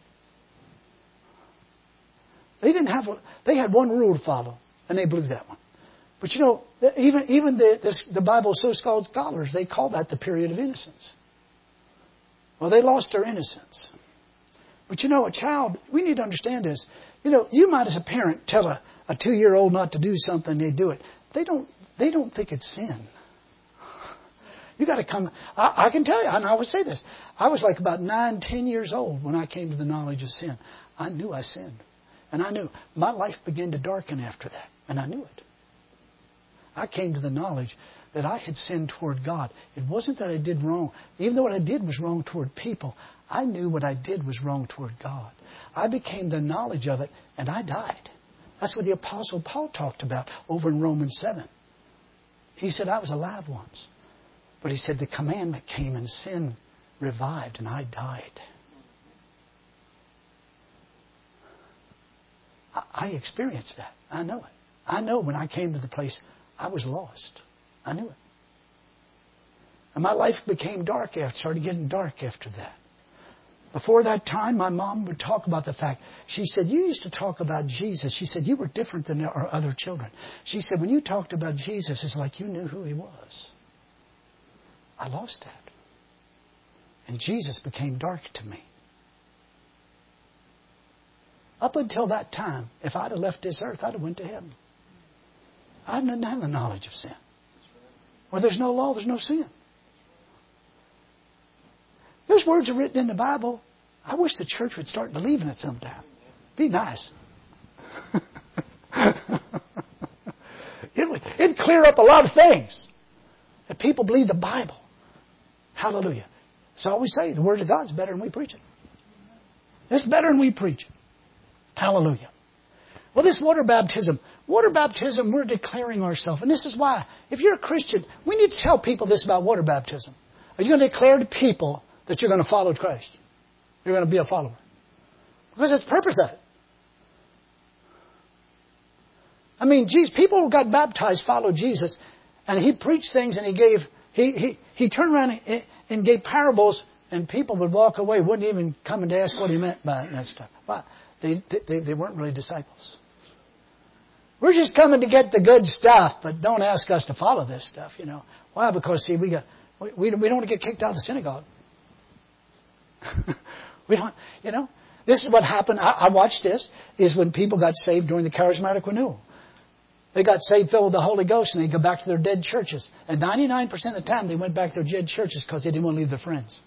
They didn't have, they had one rule to follow, and they blew that one. But you know, even even the this, the Bible's so-called scholars, they call that the period of innocence. Well, they lost their innocence. But you know, a child, we need to understand this. You know, you might as a parent tell a, a two-year-old not to do something, they do it. They don't they don't think it's sin. You got to come. I, I can tell you, and I would say this. I was like about nine, ten years old when I came to the knowledge of sin. I knew I sinned, and I knew my life began to darken after that, and I knew it. I came to the knowledge that I had sinned toward God. It wasn't that I did wrong. Even though what I did was wrong toward people, I knew what I did was wrong toward God. I became the knowledge of it, and I died. That's what the Apostle Paul talked about over in Romans seven. He said, I was alive once. But he said, the commandment came and sin revived, and I died. I, I experienced that. I know it. I know when I came to the place I was lost. I knew it. And my life became dark after, started getting dark after that. Before that time, my mom would talk about the fact, she said, you used to talk about Jesus. She said, you were different than our other children. She said, when you talked about Jesus, it's like you knew who he was. I lost that. And Jesus became dark to me. Up until that time, if I'd have left this earth, I'd have went to heaven. I didn't have the knowledge of sin. Where there's no law, there's no sin. Those words are written in the Bible. I wish the church would start believing it sometime. Be nice. it would, it'd clear up a lot of things. If people believe the Bible. Hallelujah. So I always say, the Word of God's better than we preach it. It's better than we preach it. Hallelujah. Well, this water baptism. Water baptism, we're declaring ourselves. And this is why. If you're a Christian, we need to tell people this about water baptism. Are you going to declare to people that you're going to follow Christ? You're going to be a follower. Because that's the purpose of it. I mean, Jesus, people who got baptized followed Jesus. And He preached things and He gave, He, he, he turned around and, and gave parables. And people would walk away, wouldn't even come and ask what He meant by it and that stuff. Why? They, they, they weren't really disciples. We're just coming to get the good stuff, but don't ask us to follow this stuff, you know. Why? Because, see, we got we, we don't want to get kicked out of the synagogue. we don't, you know. This is what happened. I, I watched this, is when people got saved during the charismatic renewal. They got saved, filled with the Holy Ghost, and they go back to their dead churches. And ninety-nine percent of the time, they went back to their dead churches because they didn't want to leave their friends.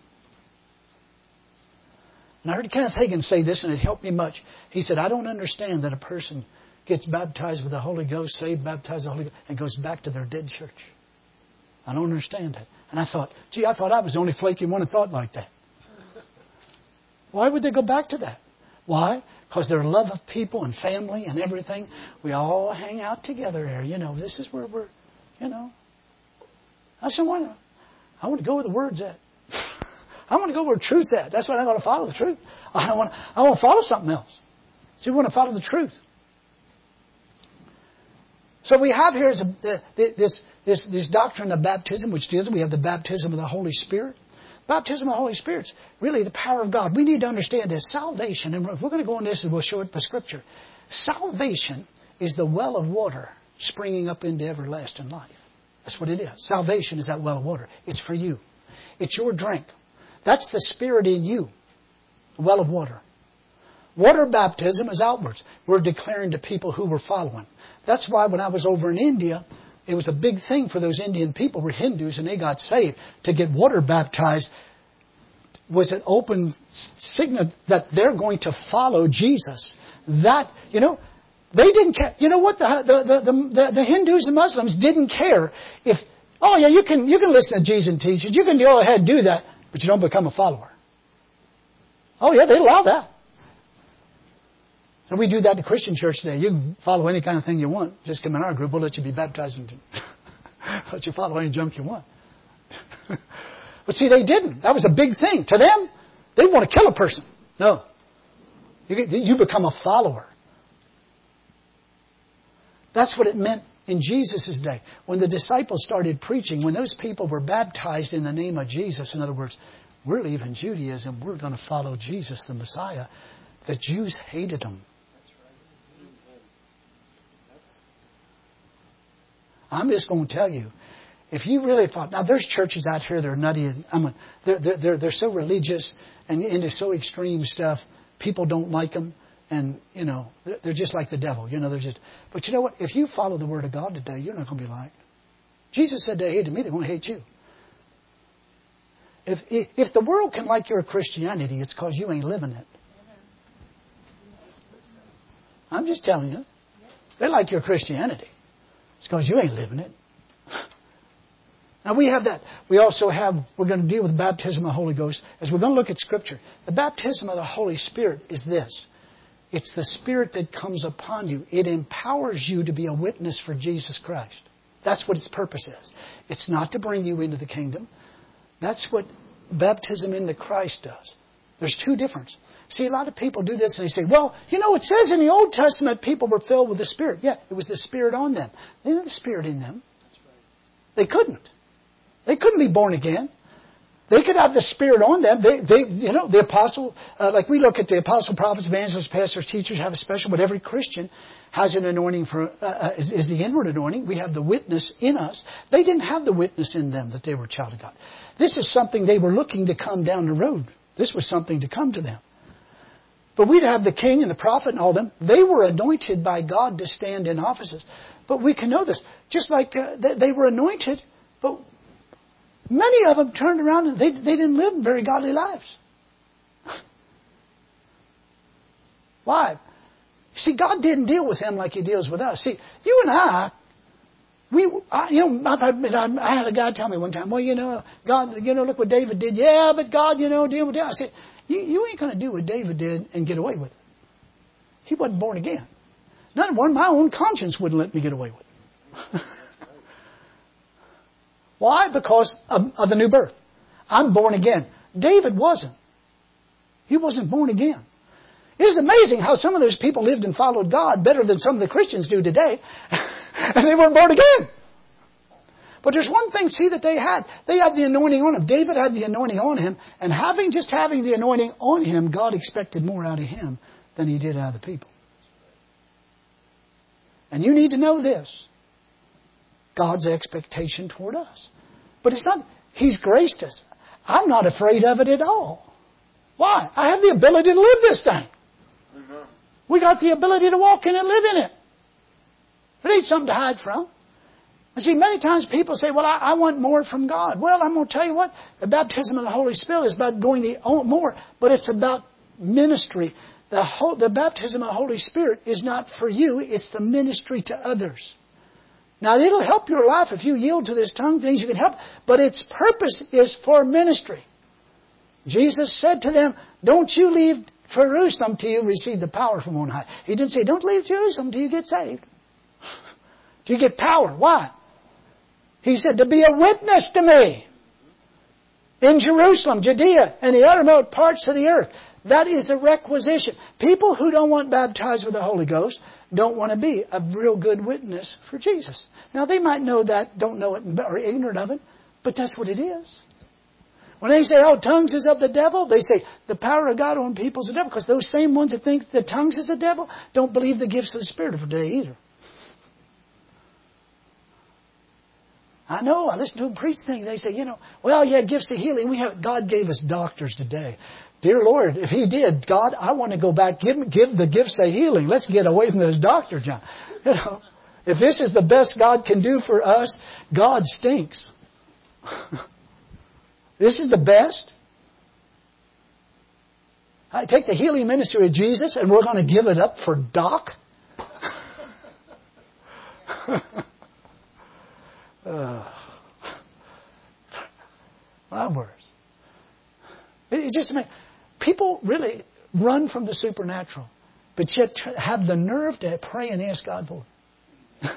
And I heard Kenneth Hagin say this, and it helped me much. He said, I don't understand that a person gets baptized with the Holy Ghost, saved, baptized with the Holy Ghost, and goes back to their dead church. I don't understand that. And I thought, gee, I thought I was the only flaky one who thought like that. Why would they go back to that? Why? Because their love of people and family and everything. We all hang out together here. You know, this is where we're, you know. I said, why not? I want to go where the Word's at. I want to go where truth's at. That's why I'm going to follow the truth. I don't want, I want to follow something else. See, we want to follow the truth. So we have here is a, this, this, this doctrine of baptism, which deals, we have the baptism of the Holy Spirit. Baptism of the Holy Spirit's really the power of God. We need to understand this. Salvation, and we're going to go on this and we'll show it by Scripture. Salvation is the well of water springing up into everlasting life. That's what it is. Salvation is that well of water. It's for you. It's your drink. That's the Spirit in you. A well of water. Water baptism is outwards. We're declaring to people who we're following. That's why when I was over in India, it was a big thing for those Indian people who were Hindus and they got saved. To get water baptized was an open signal that they're going to follow Jesus. That, you know, they didn't care. You know what? The, the, the, the, the Hindus and Muslims didn't care if, oh yeah, you can, you can listen to Jesus and teach it. You can go ahead and do that, but you don't become a follower. Oh yeah, they allow that. And we do that in the Christian church today. You can follow any kind of thing you want. Just come in our group. We'll let you be baptized and let you follow any junk you want. But see, they didn't. That was a big thing. To them, they want to kill a person. No. You, you become a follower. That's what it meant in Jesus' day. When the disciples started preaching, when those people were baptized in the name of Jesus, in other words, we're leaving Judaism. We're going to follow Jesus, the Messiah. The Jews hated him. I'm just going to tell you, if you really thought, now there's churches out here that are nutty, and I mean, they're, they're, they're so religious and into so extreme stuff, people don't like them, and, you know, they're just like the devil, you know, they're just, but you know what, if you follow the Word of God today, you're not going to be liked. Jesus said they hated me, they're going to hate you. If, if, if the world can like your Christianity, it's because you ain't living it. I'm just telling you, they like your Christianity. It's because you ain't living it. Now we have that. We also have, we're going to deal with the baptism of the Holy Ghost. As we're going to look at Scripture, the baptism of the Holy Spirit is this. It's the Spirit that comes upon you. It empowers you to be a witness for Jesus Christ. That's what its purpose is. It's not to bring you into the kingdom. That's what baptism into Christ does. There's two differences. See, a lot of people do this and they say, well, you know, it says in the Old Testament people were filled with the Spirit. Yeah, it was the Spirit on them. They didn't have the Spirit in them. They couldn't. They couldn't be born again. They could have the Spirit on them. They, they, you know, the apostle, uh, like we look at the apostle, prophets, evangelists, pastors, teachers have a special, but every Christian has an anointing for, uh, is, is the inward anointing. We have the witness in us. They didn't have the witness in them that they were a child of God. This is something they were looking to come down the road. This was something to come to them. But we'd have the king and the prophet and all them. They were anointed by God to stand in offices. But we can know this. Just like uh, they, they were anointed, but many of them turned around and they, they didn't live very godly lives. Why? See, God didn't deal with them like He deals with us. See, you and I, we, I, you know, I've had, I had a guy tell me one time, well, you know, God, you know, look what David did. Yeah, but God, you know, deal with that. I said, you, you ain't going to do what David did and get away with it. He wasn't born again. None of one, my own conscience wouldn't let me get away with it. Why? Because of, of the new birth. I'm born again. David wasn't. He wasn't born again. It is amazing how some of those people lived and followed God better than some of the Christians do today. And they weren't born again. But there's one thing, see, that they had. They had the anointing on him. David had the anointing on him. And having just having the anointing on him, God expected more out of him than He did out of the people. And you need to know this. God's expectation toward us. But it's not, He's graced us. I'm not afraid of it at all. Why? I have the ability to live this thing. Amen. We got the ability to walk in and live in it. It ain't something to hide from. And see, many times people say, well, I, I want more from God. Well, I'm going to tell you what, the baptism of the Holy Spirit is about going the more, but it's about ministry. The, whole, the baptism of the Holy Spirit is not for you, it's the ministry to others. Now, it'll help your life if you yield to this tongue, things you can help, but its purpose is for ministry. Jesus said to them, don't you leave Jerusalem till you receive the power from on high. He didn't say, don't leave Jerusalem till you get saved. Till you get power. Why? He said, to be a witness to me in Jerusalem, Judea, and the uttermost parts of the earth. That is a requisition. People who don't want baptized with the Holy Ghost don't want to be a real good witness for Jesus. Now, they might know that, don't know it, or ignorant of it, but that's what it is. When they say, oh, tongues is of the devil, they say the power of God on people is the devil. Because those same ones that think the tongues is the devil don't believe the gifts of the Spirit of today either. I know, I listen to them preach things. They say, you know, well, yeah, gifts of healing. We have, God gave us doctors today. Dear Lord, if He did, God, I want to go back, give, give the gifts of healing. Let's get away from those doctors, John. You know, if this is the best God can do for us, God stinks. This is the best. I take the healing ministry of Jesus and we're going to give it up for Doc? uh, my words. It, it just makes people really run from the supernatural, but yet have the nerve to pray and ask God for it.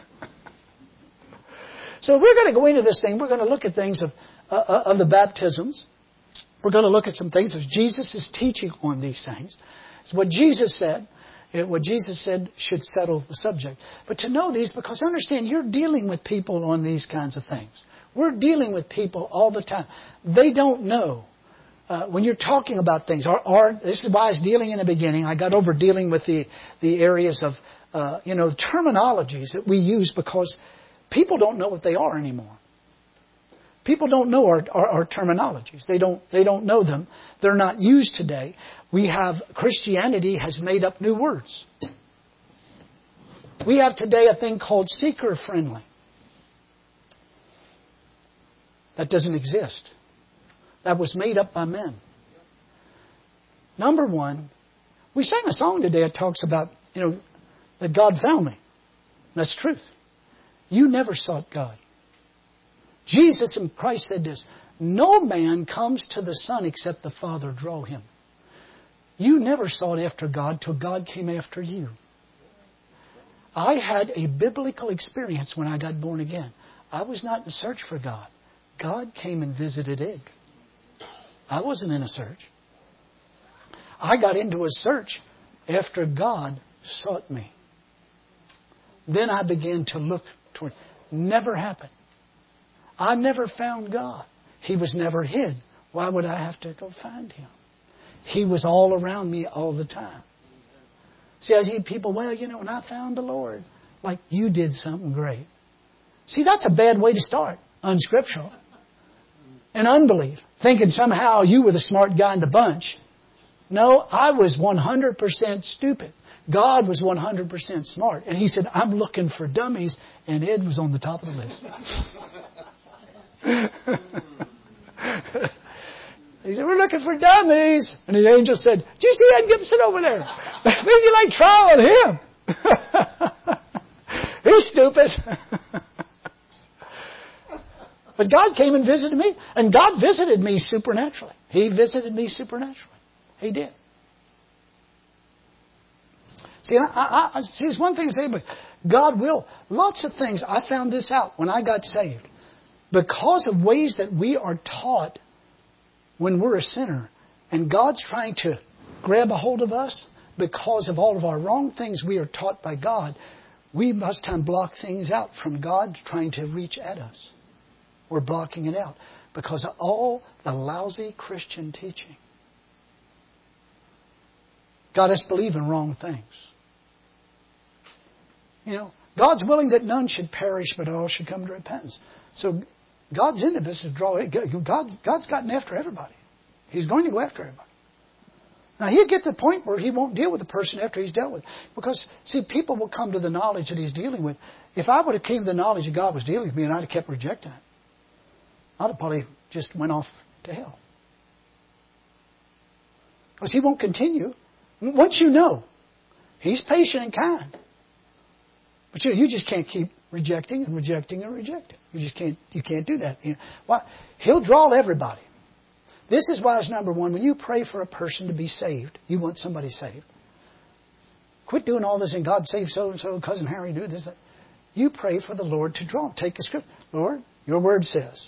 So we're going to go into this thing. We're going to look at things of Uh, of the baptisms. We're going to look at some things as Jesus is teaching on these things. It's what Jesus said. It, what Jesus said should settle the subject. But to know these, because understand, you're dealing with people on these kinds of things. We're dealing with people all the time. They don't know. Uh, when you're talking about things, or, or this is why I was dealing in the beginning. I got over dealing with the, the areas of, uh, you know, terminologies that we use because people don't know what they are anymore. People don't know our, our, our terminologies. They don't, they don't know them. They're not used today. We have, Christianity has made up new words. We have today a thing called seeker-friendly. That doesn't exist. That was made up by men. Number one, we sang a song today that talks about, you know, that God found me. That's truth. You never sought God. Jesus and Christ said this, no man comes to the Son except the Father draw him. You never sought after God till God came after you. I had a biblical experience when I got born again. I was not in search for God. God came and visited Ed. I wasn't in a search. I got into a search after God sought me. Then I began to look toward. Never happened. I never found God. He was never hid. Why would I have to go find Him? He was all around me all the time. See, I see people, well, you know, when I found the Lord, like you did something great. See, that's a bad way to start. Unscriptural. And unbelief. Thinking somehow you were the smart guy in the bunch. No, I was one hundred percent stupid. God was one hundred percent smart. And He said, I'm looking for dummies. And Ed was on the top of the list. He said, we're looking for dummies. And the angel said, do you see Ed Gibson over there? Maybe you like trialing him. He's stupid. But God came and visited me. And God visited me supernaturally. He visited me supernaturally. He did. See, I, I, see, it's one thing to say, but God will. Lots of things. I found this out when I got saved. Because of ways that we are taught when we're a sinner. And God's trying to grab a hold of us because of all of our wrong things we are taught by God. We must time block things out from God trying to reach at us. We're blocking it out because of all the lousy Christian teaching. Got us believing wrong things. You know, God's willing that none should perish, but all should come to repentance. So God's in the business of drawing. God, God's gotten after everybody. He's going to go after everybody. Now, He'll get to the point where He won't deal with the person after He's dealt with. Because, see, people will come to the knowledge that He's dealing with. If I would have came to the knowledge that God was dealing with me and I'd have kept rejecting it, I'd have probably just went off to hell. Because He won't continue. Once you know, He's patient and kind. But you know, you just can't keep rejecting and rejecting and rejecting. You just can't, you can't do that. You know, why? He'll draw everybody. This is why it's number one. When you pray for a person to be saved, you want somebody saved. Quit doing all this and God save so-and-so, Cousin Harry, do this. That. You pray for the Lord to draw. Take the script. Lord, your word says.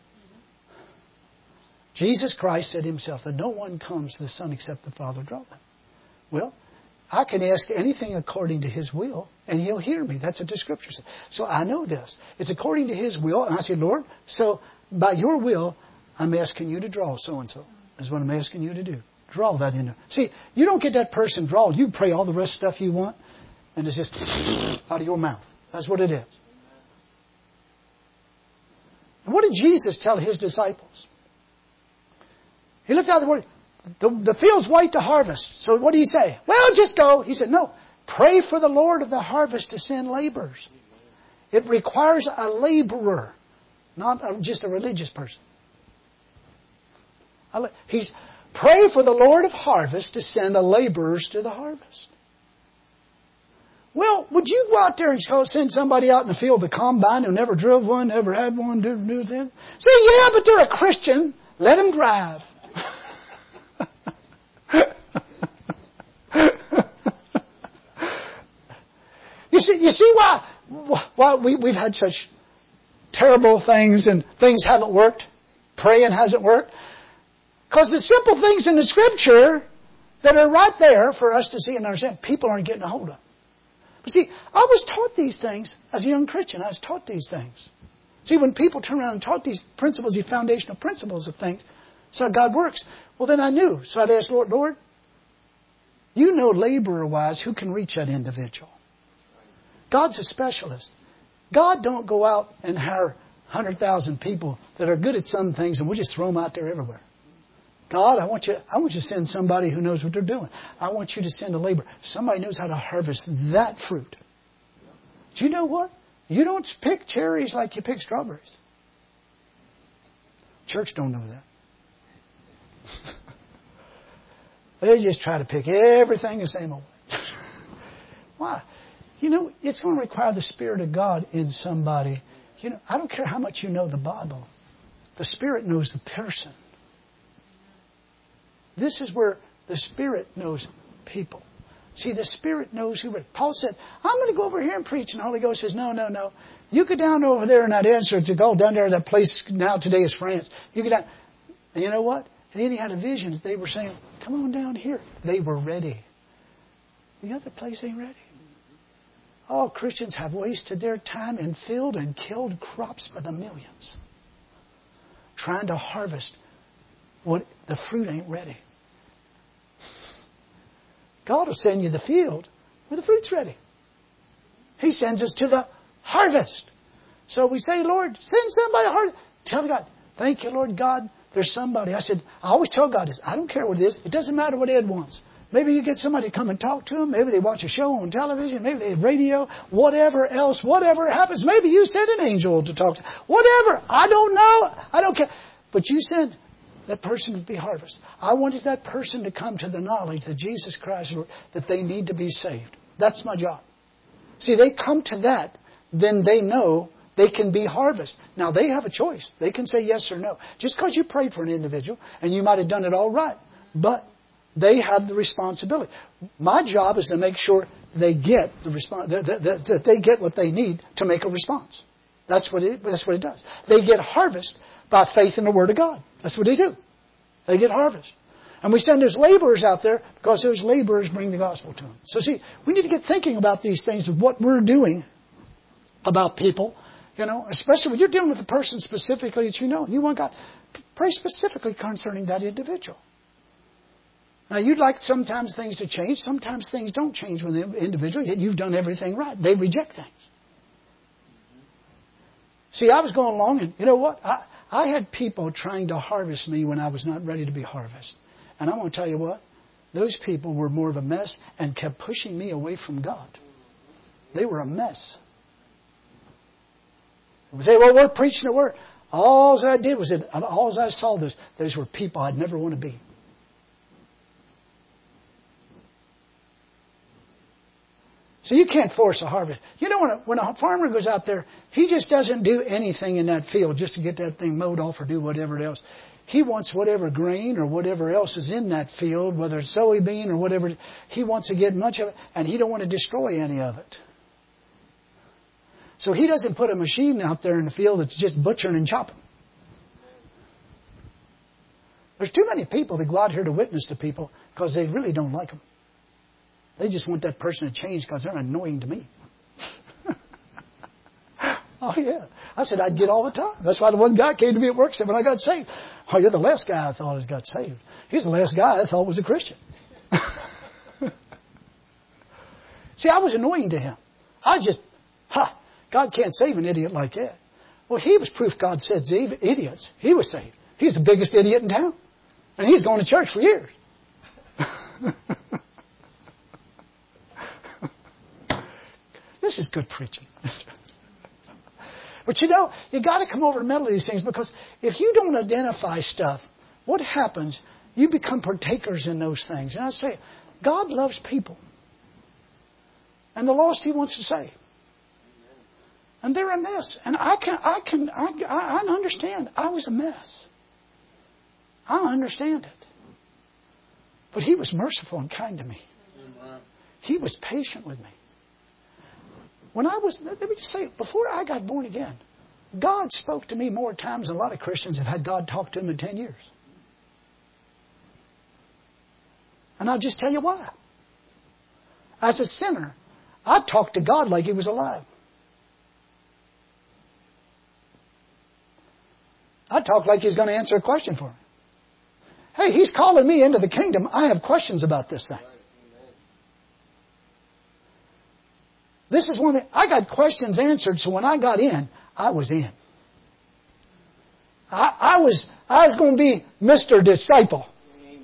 Jesus Christ said Himself that no one comes to the Son except the Father draw them. Well, I can ask anything according to His will, and He'll hear me. That's what the Scripture says. So I know this. It's according to His will, and I say, Lord, so by your will, I'm asking you to draw so-and-so. That's what I'm asking you to do. Draw that in there. See, you don't get that person drawn. You pray all the rest of the stuff you want, and it's just out of your mouth. That's what it is. And what did Jesus tell His disciples? He looked out the word. The, the field's white to harvest. So what did He say? Well, just go. He said, no. Pray for the Lord of the harvest to send laborers. It requires a laborer, not a, just a religious person. He's pray for the Lord of harvest to send the laborers to the harvest. Well, would you go out there and go send somebody out in the field, the combine, who never drove one, never had one, didn't do that? Say, yeah, but they're a Christian. Let them drive. You see, you see why, why we, we've had such terrible things and things haven't worked? Praying hasn't worked? Because the simple things in the Scripture that are right there for us to see and understand, people aren't getting a hold of. But see, I was taught these things as a young Christian. I was taught these things. See, when people turn around and taught these principles, these foundational principles of things, so God works. Well, then I knew. So I'd ask, Lord, Lord, you know laborer-wise who can reach that individual. God's a specialist. God don't go out and hire one hundred thousand people that are good at some things and we'll just throw them out there everywhere. God, I want you, I want you to send somebody who knows what they're doing. I want you to send a laborer. Somebody knows how to harvest that fruit. Do you know what? You don't pick cherries like you pick strawberries. Church don't know that. They just try to pick everything the same old way. Why? You know, it's going to require the Spirit of God in somebody. You know, I don't care how much you know the Bible. The Spirit knows the person. This is where the Spirit knows people. See, the Spirit knows who. Paul said, I'm going to go over here and preach. And the Holy Ghost says, no, no, no. You go down over there in that answer to go down there. That place now today is France. You go down. And you know what? And then he had a vision. They were saying, come on down here. They were ready. The other place ain't ready. All Christians have wasted their time and filled and killed crops by the millions. trying to harvest what the fruit ain't ready. God will send you the field where the fruit's ready. He sends us to the harvest. So we say, Lord, send somebody to harvest. Tell God, thank you, Lord God. There's somebody. I said, I always tell God this. I don't care what it is. It doesn't matter what Ed wants. Maybe you get somebody to come and talk to him. Maybe they watch a show on television. Maybe they have radio. Whatever else. Whatever happens. Maybe you send an angel to talk to. Whatever. I don't know. I don't care. But you send that person to be harvest. I wanted that person to come to the knowledge that Jesus Christ, that they need to be saved. That's my job. See, they come to that, then they know they can be harvest. Now, they have a choice. They can say yes or no. Just because you prayed for an individual, and you might have done it all right, but they have the responsibility. My job is to make sure they get the response, that, that, that they get what they need to make a response. That's what it, that's what it does. They get harvest by faith in the Word of God. That's what they do. They get harvest. And we send those laborers out there because those laborers bring the gospel to them. So see, we need to get thinking about these things of what we're doing about people. You know, especially when you're dealing with a person specifically that you know. And you want God, pray specifically concerning that individual. Now, you'd like sometimes things to change. Sometimes things don't change with the individual. Yet you've done everything right. They reject things. See, I was going along and, you know what? I, I had people trying to harvest me when I was not ready to be harvested. And I'm going to tell you what? Those people were more of a mess and kept pushing me away from God. They were a mess. We say, well, we're preaching the Word. All I did was, that, all I saw, those, those were people I'd never want to be. So you can't force a harvest. You know, when a, when a farmer goes out there, he just doesn't do anything in that field just to get that thing mowed off or do whatever else. He wants whatever grain or whatever else is in that field, whether it's soybean or whatever. He wants to get much of it, and he don't want to destroy any of it. So he doesn't put a machine out there in the field that's just butchering and chopping. There's too many people that go out here to witness to people because they really don't like them. They just want that person to change because they're annoying to me. Oh, yeah. I said I'd get all the time. That's why the one guy came to me at work and said, when I got saved, oh, you're the last guy I thought has got saved. He's the last guy I thought was a Christian. See, I was annoying to him. I just, ha, God can't save an idiot like that. Well, he was proof God said idiots. He was saved. He's the biggest idiot in town. And he's going to church for years. This is good preaching. But you know, you got to come over to the middle of these things, because if you don't identify stuff, what happens? You become partakers in those things. And I say, God loves people. And the lost He wants to save. And they're a mess. And I can, I can, I, I understand. I was a mess. I understand it. But He was merciful and kind to me. He was patient with me. When I was, let me just say, before I got born again, God spoke to me more times than a lot of Christians have had God talk to them in ten years. And I'll just tell you why. As a sinner, I talked to God like He was alive. I talked like He's going to answer a question for me. Hey, He's calling me into the kingdom. I have questions about this thing. This is one that I got questions answered, so when I got in, I was in. I, I was I was going to be Mister Disciple. Amen.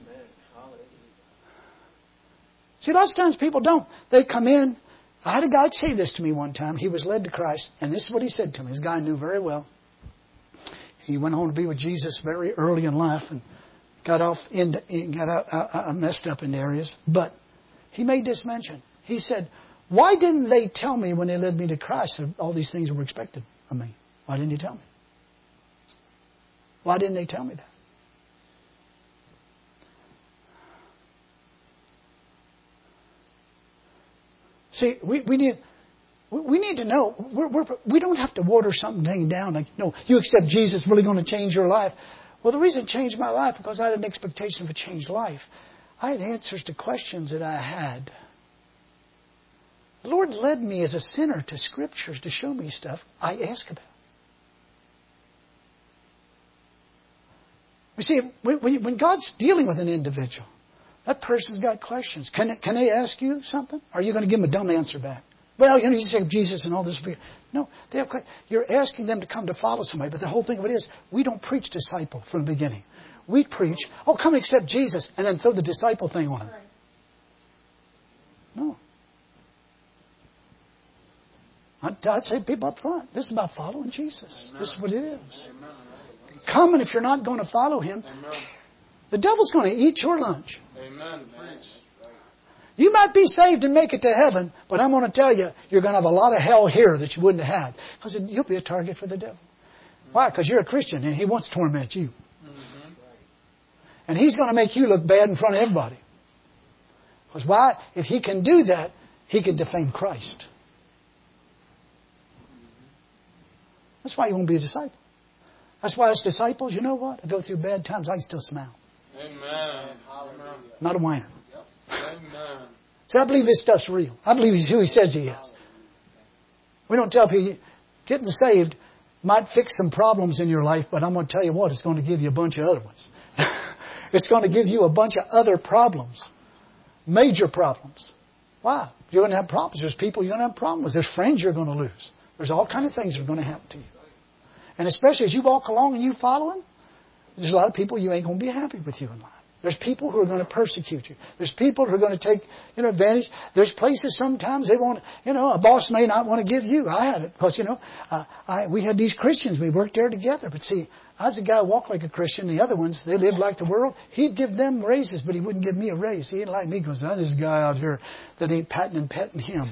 See, lots of times people don't. They come in. I had a guy say this to me one time. He was led to Christ, and this is what he said to me. This guy I knew very well. He went home to be with Jesus very early in life and got off in got out, uh, messed up in areas. But he made this mention. He said, why didn't they tell me when they led me to Christ that all these things were expected of me? Why didn't He tell me? Why didn't they tell me that? See, we, we need we need to know. We're, we're, we don't have to water something down like, no, you accept Jesus, really going to change your life. Well, the reason it changed my life because I had an expectation of a changed life. I had answers to questions that I had. The Lord led me as a sinner to Scriptures to show me stuff I asked about. You see, when, when when God's dealing with an individual, that person's got questions. Can, can they ask you something? Or are you going to give them a dumb answer back? Well, you know, you say Jesus and all this. No, they have, you're asking them to come to follow somebody. But the whole thing of it is, we don't preach disciple from the beginning. We preach, oh, come accept Jesus, and then throw the disciple thing on them. No. I'd say people up front, this is about following Jesus. Amen. This is what it is. Amen. Come, and if you're not going to follow Him, Amen. The devil's going to eat your lunch. Amen. You might be saved and make it to heaven, but I'm going to tell you, you're going to have a lot of hell here that you wouldn't have had. Because you'll be a target for the devil. Why? Because you're a Christian and he wants to torment you. Mm-hmm. And he's going to make you look bad in front of everybody. Because why? If he can do that, he can defame Christ. That's why you won't be a disciple. That's why as disciples, you know what? I go through bad times, I can still smile. Amen. Not a whiner. Amen. See, I believe this stuff's real. I believe He's who He says He is. We don't tell people, getting saved might fix some problems in your life, but I'm going to tell you what, it's going to give you a bunch of other ones. It's going to give you a bunch of other problems. Major problems. Why? You're going to have problems. There's people you're going to have problems with. There's friends you're going to lose. There's all kinds of things that are going to happen to you. And especially as you walk along and you follow Him, there's a lot of people you ain't going to be happy with you in life. There's people who are going to persecute you. There's people who are going to take, you know, advantage. There's places sometimes they want, you know, a boss may not want to give you. I had it because, you know, uh, I, we had these Christians. We worked there together. But see, I was a guy who walked like a Christian. The other ones, they lived like the world. He'd give them raises, but he wouldn't give me a raise. He didn't like me because I'm this guy out here that ain't patting and petting him.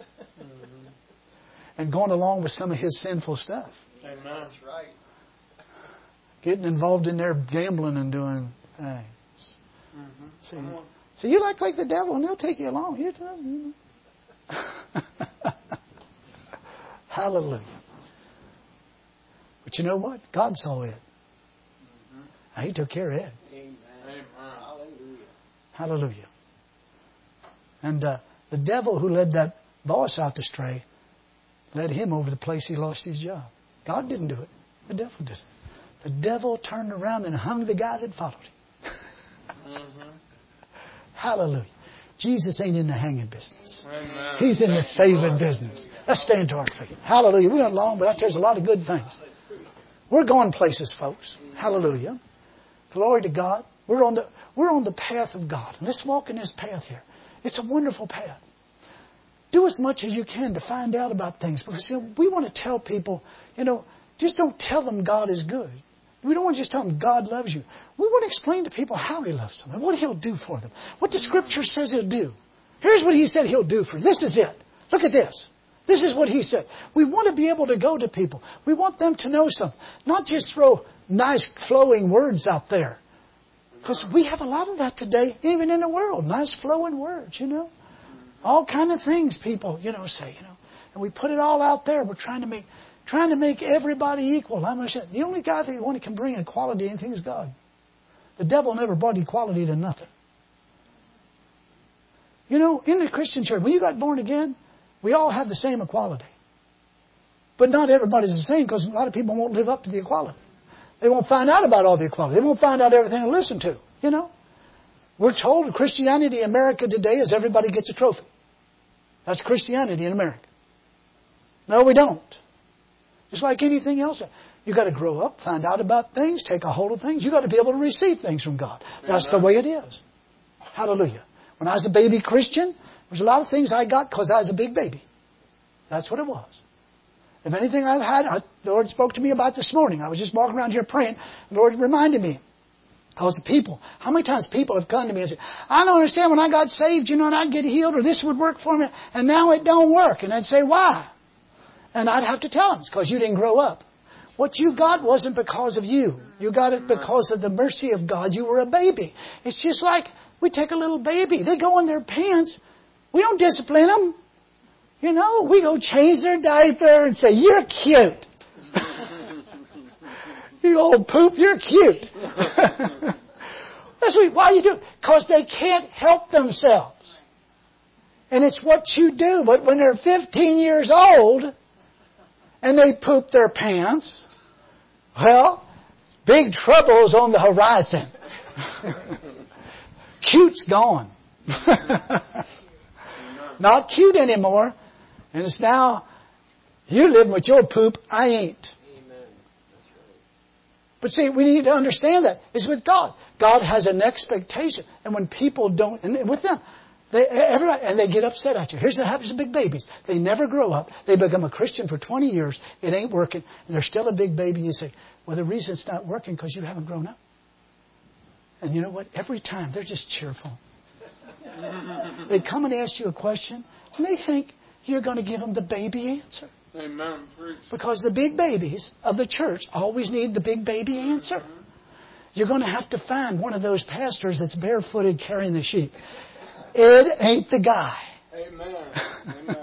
And going along with some of his sinful stuff. Amen. That's right. Getting involved in their gambling and doing things. Mm-hmm. See, see, you like like the devil, and they'll take you along. Here, you know. Hallelujah. But you know what? God saw it. Mm-hmm. He took care of it. Amen. Hallelujah. Hallelujah. And uh, the devil who led that boss out astray led him over the place he lost his job. God didn't do it. The devil did it. The devil turned around and hung the guy that followed him. Mm-hmm. Hallelujah. Jesus ain't in the hanging business. Amen. He's in the saving business. Let's stand to our feet. Hallelujah. We went long, but there's a lot of good things. We're going places, folks. Hallelujah. Glory to God. We're on the we're on the path of God. And let's walk in this path here. It's a wonderful path. Do as much as you can to find out about things. Because you know, we want to tell people, you know, just don't tell them God is good. We don't want to just tell them God loves you. We want to explain to people how He loves them and what He'll do for them. What the Scripture says He'll do. Here's what He said He'll do for them. This is it. Look at this. This is what He said. We want to be able to go to people. We want them to know something. Not just throw nice flowing words out there. Because we have a lot of that today, even in the world. Nice flowing words, you know. All kind of things people, you know, say, you know. And we put it all out there. We're trying to make trying to make everybody equal. I'm going to say, the only God that can bring equality to anything is God. The devil never brought equality to nothing. You know, in the Christian church, when you got born again, we all have the same equality. But not everybody's the same because a lot of people won't live up to the equality. They won't find out about all the equality. They won't find out everything to listen to, you know. We're told Christianity in America today is everybody gets a trophy. That's Christianity in America. No, we don't. Just like anything else. You got to grow up, find out about things, take a hold of things. You got to be able to receive things from God. That's the way it is. Hallelujah. When I was a baby Christian, there's a lot of things I got because I was a big baby. That's what it was. If anything I've had, I, the Lord spoke to me about this morning. I was just walking around here praying. The Lord reminded me. I was the people. How many times people have come to me and said, I don't understand when I got saved, you know, and I'd get healed or this would work for me, and now it don't work. And I'd say, why? And I'd have to tell them, it's because you didn't grow up. What you got wasn't because of you. You got it because of the mercy of God. You were a baby. It's just like we take a little baby. They go in their pants. We don't discipline them. You know, we go change their diaper and say, you're cute. You old poop, you're cute. That's what, why you do it. Because they can't help themselves. And it's what you do. But when they're fifteen years old and they poop their pants, well, Big trouble's on the horizon. Cute's gone. Not cute anymore. And it's now, you're living with your poop, I ain't. Amen. That's right. But see, we need to understand that. It's with God. God has an expectation. And when people don't, and with them, they, everybody, and they get upset at you. Here's what happens to big babies. They never grow up. They become a Christian for twenty years. It ain't working. And they're still a big baby. You say, well, the reason it's not working because you haven't grown up. And you know what? Every time they're just cheerful. They come and ask you a question, and they think you're going to give them the baby answer. Amen. Preach. Because the big babies of the church always need the big baby answer. You're going to have to find one of those pastors that's barefooted carrying the sheep. It ain't the guy. Amen. Amen.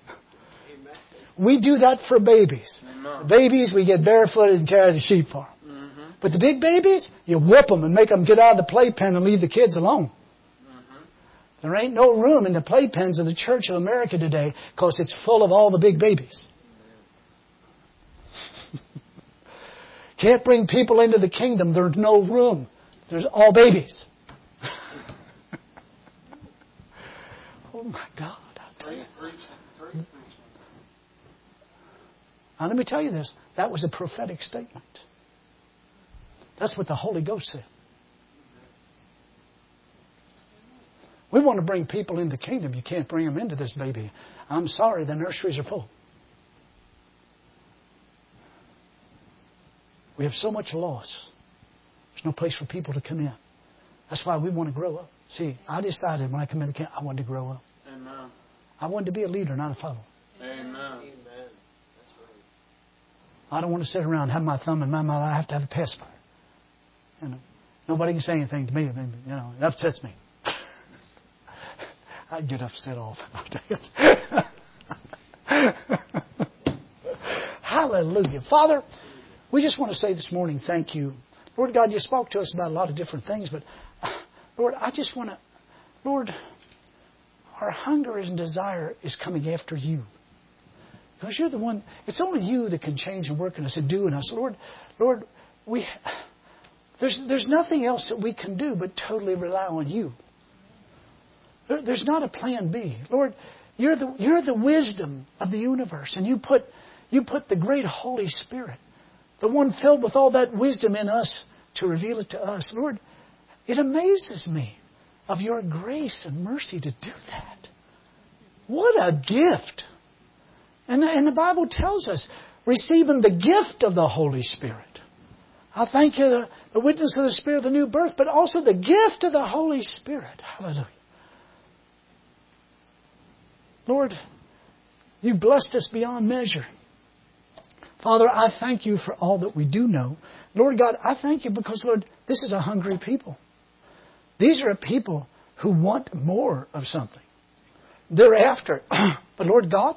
We do that for babies. Amen. Babies, we get barefooted and carry the sheep for them. Mm-hmm. But the big babies, you whoop them and make them get out of the playpen and leave the kids alone. Mm-hmm. There ain't no room in the playpens of the Church of America today because it's full of all the big babies. Can't bring people into the kingdom. There's no room. There's all babies. Oh my God. I'll tell you. Now let me tell you this. That was a prophetic statement. That's what the Holy Ghost said. We want to bring people into the kingdom. You can't bring them into this baby. I'm sorry, the nurseries are full. We have so much loss. There's no place for people to come in. That's why we want to grow up. See, I decided when I come into camp, I wanted to grow up. Amen. I wanted to be a leader, not a follower. Amen. I don't want to sit around and have my thumb in my mouth. I have to have a pacifier. You know, nobody can say anything to me. You know, it upsets me. I get upset all the time. Hallelujah. Father, we just want to say this morning, thank you. Lord God, you spoke to us about a lot of different things, but Lord, I just want to, Lord, our hunger and desire is coming after you. Because you're the one, it's only you that can change and work in us and do in us. Lord, Lord, we, there's, there's nothing else that we can do but totally rely on you. There, there's not a plan B. Lord, you're the, you're the wisdom of the universe, and you put, you put the great Holy Spirit, the one filled with all that wisdom in us to reveal it to us. Lord, it amazes me of your grace and mercy to do that. What a gift. And, and the Bible tells us, receiving the gift of the Holy Spirit. I thank you, the, the witness of the Spirit of the new birth, but also the gift of the Holy Spirit. Hallelujah. Lord, you blessed us beyond measure. Father, I thank you for all that we do know. Lord God, I thank you because, Lord, this is a hungry people. These are a people who want more of something. They're after it. But Lord God,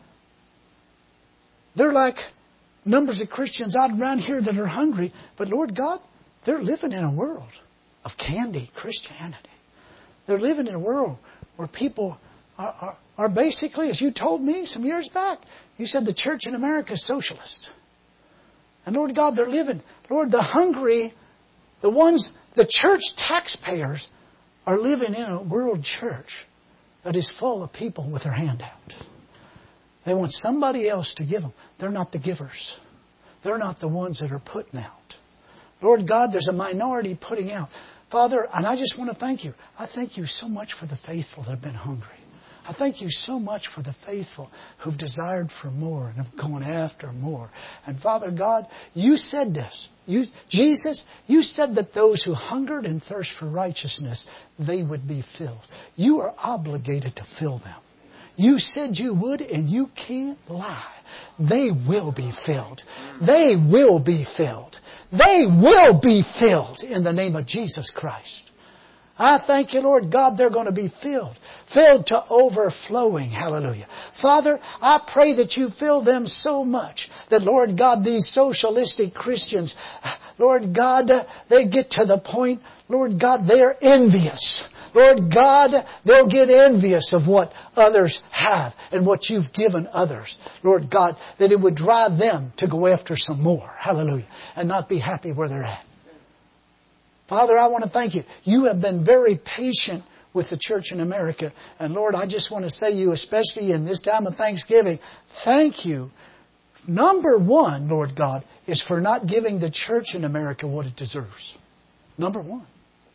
they're like numbers of Christians out around here that are hungry. But Lord God, they're living in a world of candy Christianity. They're living in a world where people are, are, are basically, as you told me some years back, you said the church in America is socialist. And Lord God, they're living, Lord, the hungry, the ones, the church taxpayers are living in a world church that is full of people with their hand out. They want somebody else to give them. They're not the givers. They're not the ones that are putting out. Lord God, there's a minority putting out. Father, and I just want to thank you. I thank you so much for the faithful that have been hungry. I thank you so much for the faithful who've desired for more and have gone after more. And Father God, you said this. You, Jesus, you said that those who hungered and thirst for righteousness, they would be filled. You are obligated to fill them. You said you would, and you can't lie. They will be filled. They will be filled. They will be filled in the name of Jesus Christ. I thank you, Lord God, they're going to be filled. Filled to overflowing. Hallelujah. Father, I pray that you fill them so much that, Lord God, these socialistic Christians, Lord God, they get to the point, Lord God, they're envious. Lord God, they'll get envious of what others have and what you've given others. Lord God, that it would drive them to go after some more. Hallelujah. And not be happy where they're at. Father, I want to thank you. You have been very patient with the church in America. And Lord, I just want to say to you, especially in this time of Thanksgiving, thank you. Number one, Lord God, is for not giving the church in America what it deserves. Number one.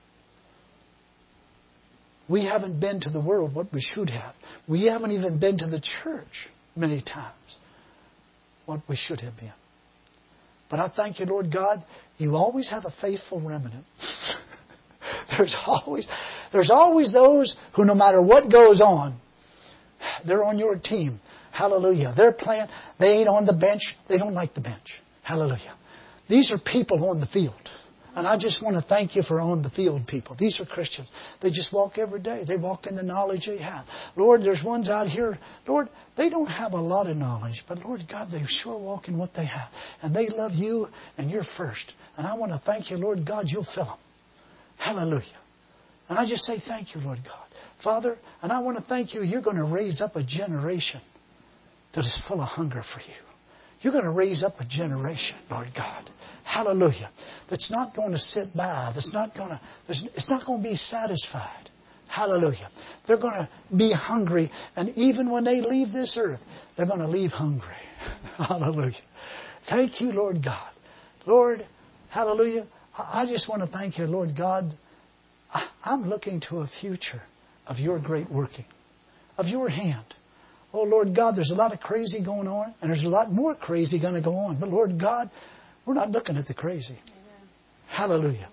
We haven't been to the world what we should have. We haven't even been to the church many times what we should have been. But I thank you, Lord God, you always have a faithful remnant. There's always, there's always those who, no matter what goes on, they're on your team. Hallelujah. They're playing. They ain't on the bench. They don't like the bench. Hallelujah. These are people on the field. And I just want to thank you for on the field people. These are Christians. They just walk every day. They walk in the knowledge they have. Lord, there's ones out here, Lord, they don't have a lot of knowledge. But Lord God, they sure walk in what they have. And they love you and you're first. And I want to thank you, Lord God, you'll fill them. Hallelujah. And I just say thank you, Lord God. Father, and I want to thank you, you're going to raise up a generation that is full of hunger for you. You're going to raise up a generation, Lord God. Hallelujah. That's not going to sit by. That's not going to, it's not going to be satisfied. Hallelujah. They're going to be hungry. And even when they leave this earth, they're going to leave hungry. Hallelujah. Thank you, Lord God. Lord, hallelujah. I just want to thank you, Lord God. I'm looking to a future of your great working, of your hand. Oh, Lord God, there's a lot of crazy going on, and there's a lot more crazy going to go on. But, Lord God, we're not looking at the crazy. Amen. Hallelujah.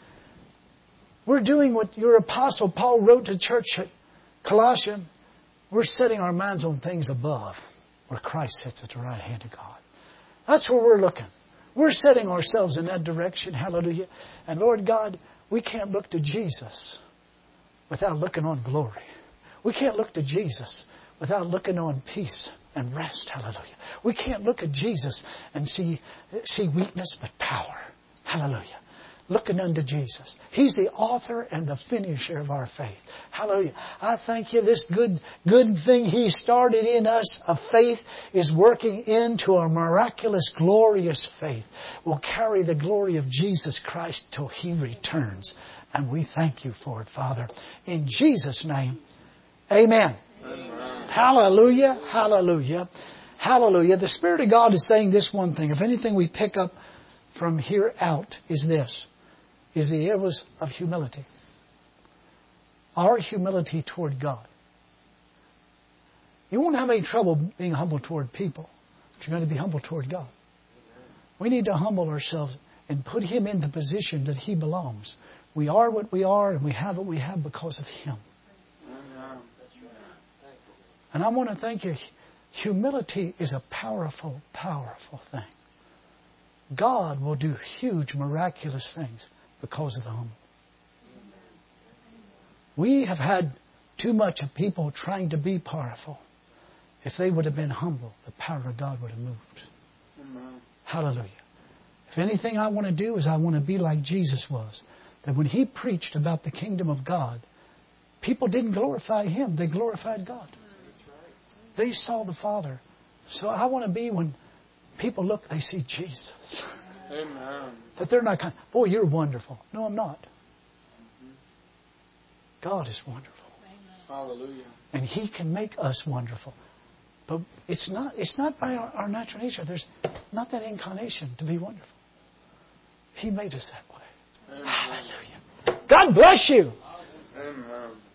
We're doing what your apostle Paul wrote to church at Colossae. We're setting our minds on things above, where Christ sits at the right hand of God. That's where we're looking. We're setting ourselves in that direction. Hallelujah. And, Lord God, we can't look to Jesus without looking on glory. We can't look to Jesus without looking on peace and rest. Hallelujah. We can't look at Jesus and see, see weakness but power. Hallelujah. Looking unto Jesus. He's the author and the finisher of our faith. Hallelujah. I thank you. This good, good thing He started in us of faith is working into a miraculous, glorious faith. We'll carry the glory of Jesus Christ till He returns. And we thank you for it, Father. In Jesus' name, amen. Amen. Hallelujah, hallelujah, hallelujah. The Spirit of God is saying this one thing. If anything we pick up from here out is this, is the areas of humility. Our humility toward God. You won't have any trouble being humble toward people, but you're going to be humble toward God. We need to humble ourselves and put Him in the position that He belongs. We are what we are and we have what we have because of Him. And I want to thank you. Humility is a powerful, powerful thing. God will do huge, miraculous things because of the humble. We have had too much of people trying to be powerful. If they would have been humble, the power of God would have moved. Amen. Hallelujah. If anything I want to do is I want to be like Jesus was. That when He preached about the kingdom of God, people didn't glorify Him. They glorified God. They saw the Father. So I want to be when people look, they see Jesus. Amen. That they're not kind of, boy, you're wonderful. No, I'm not. God is wonderful. Hallelujah. And He can make us wonderful. But it's not, it's not by our, our natural nature. There's not that inclination to be wonderful. He made us that way. Amen. Hallelujah. God bless you. Amen.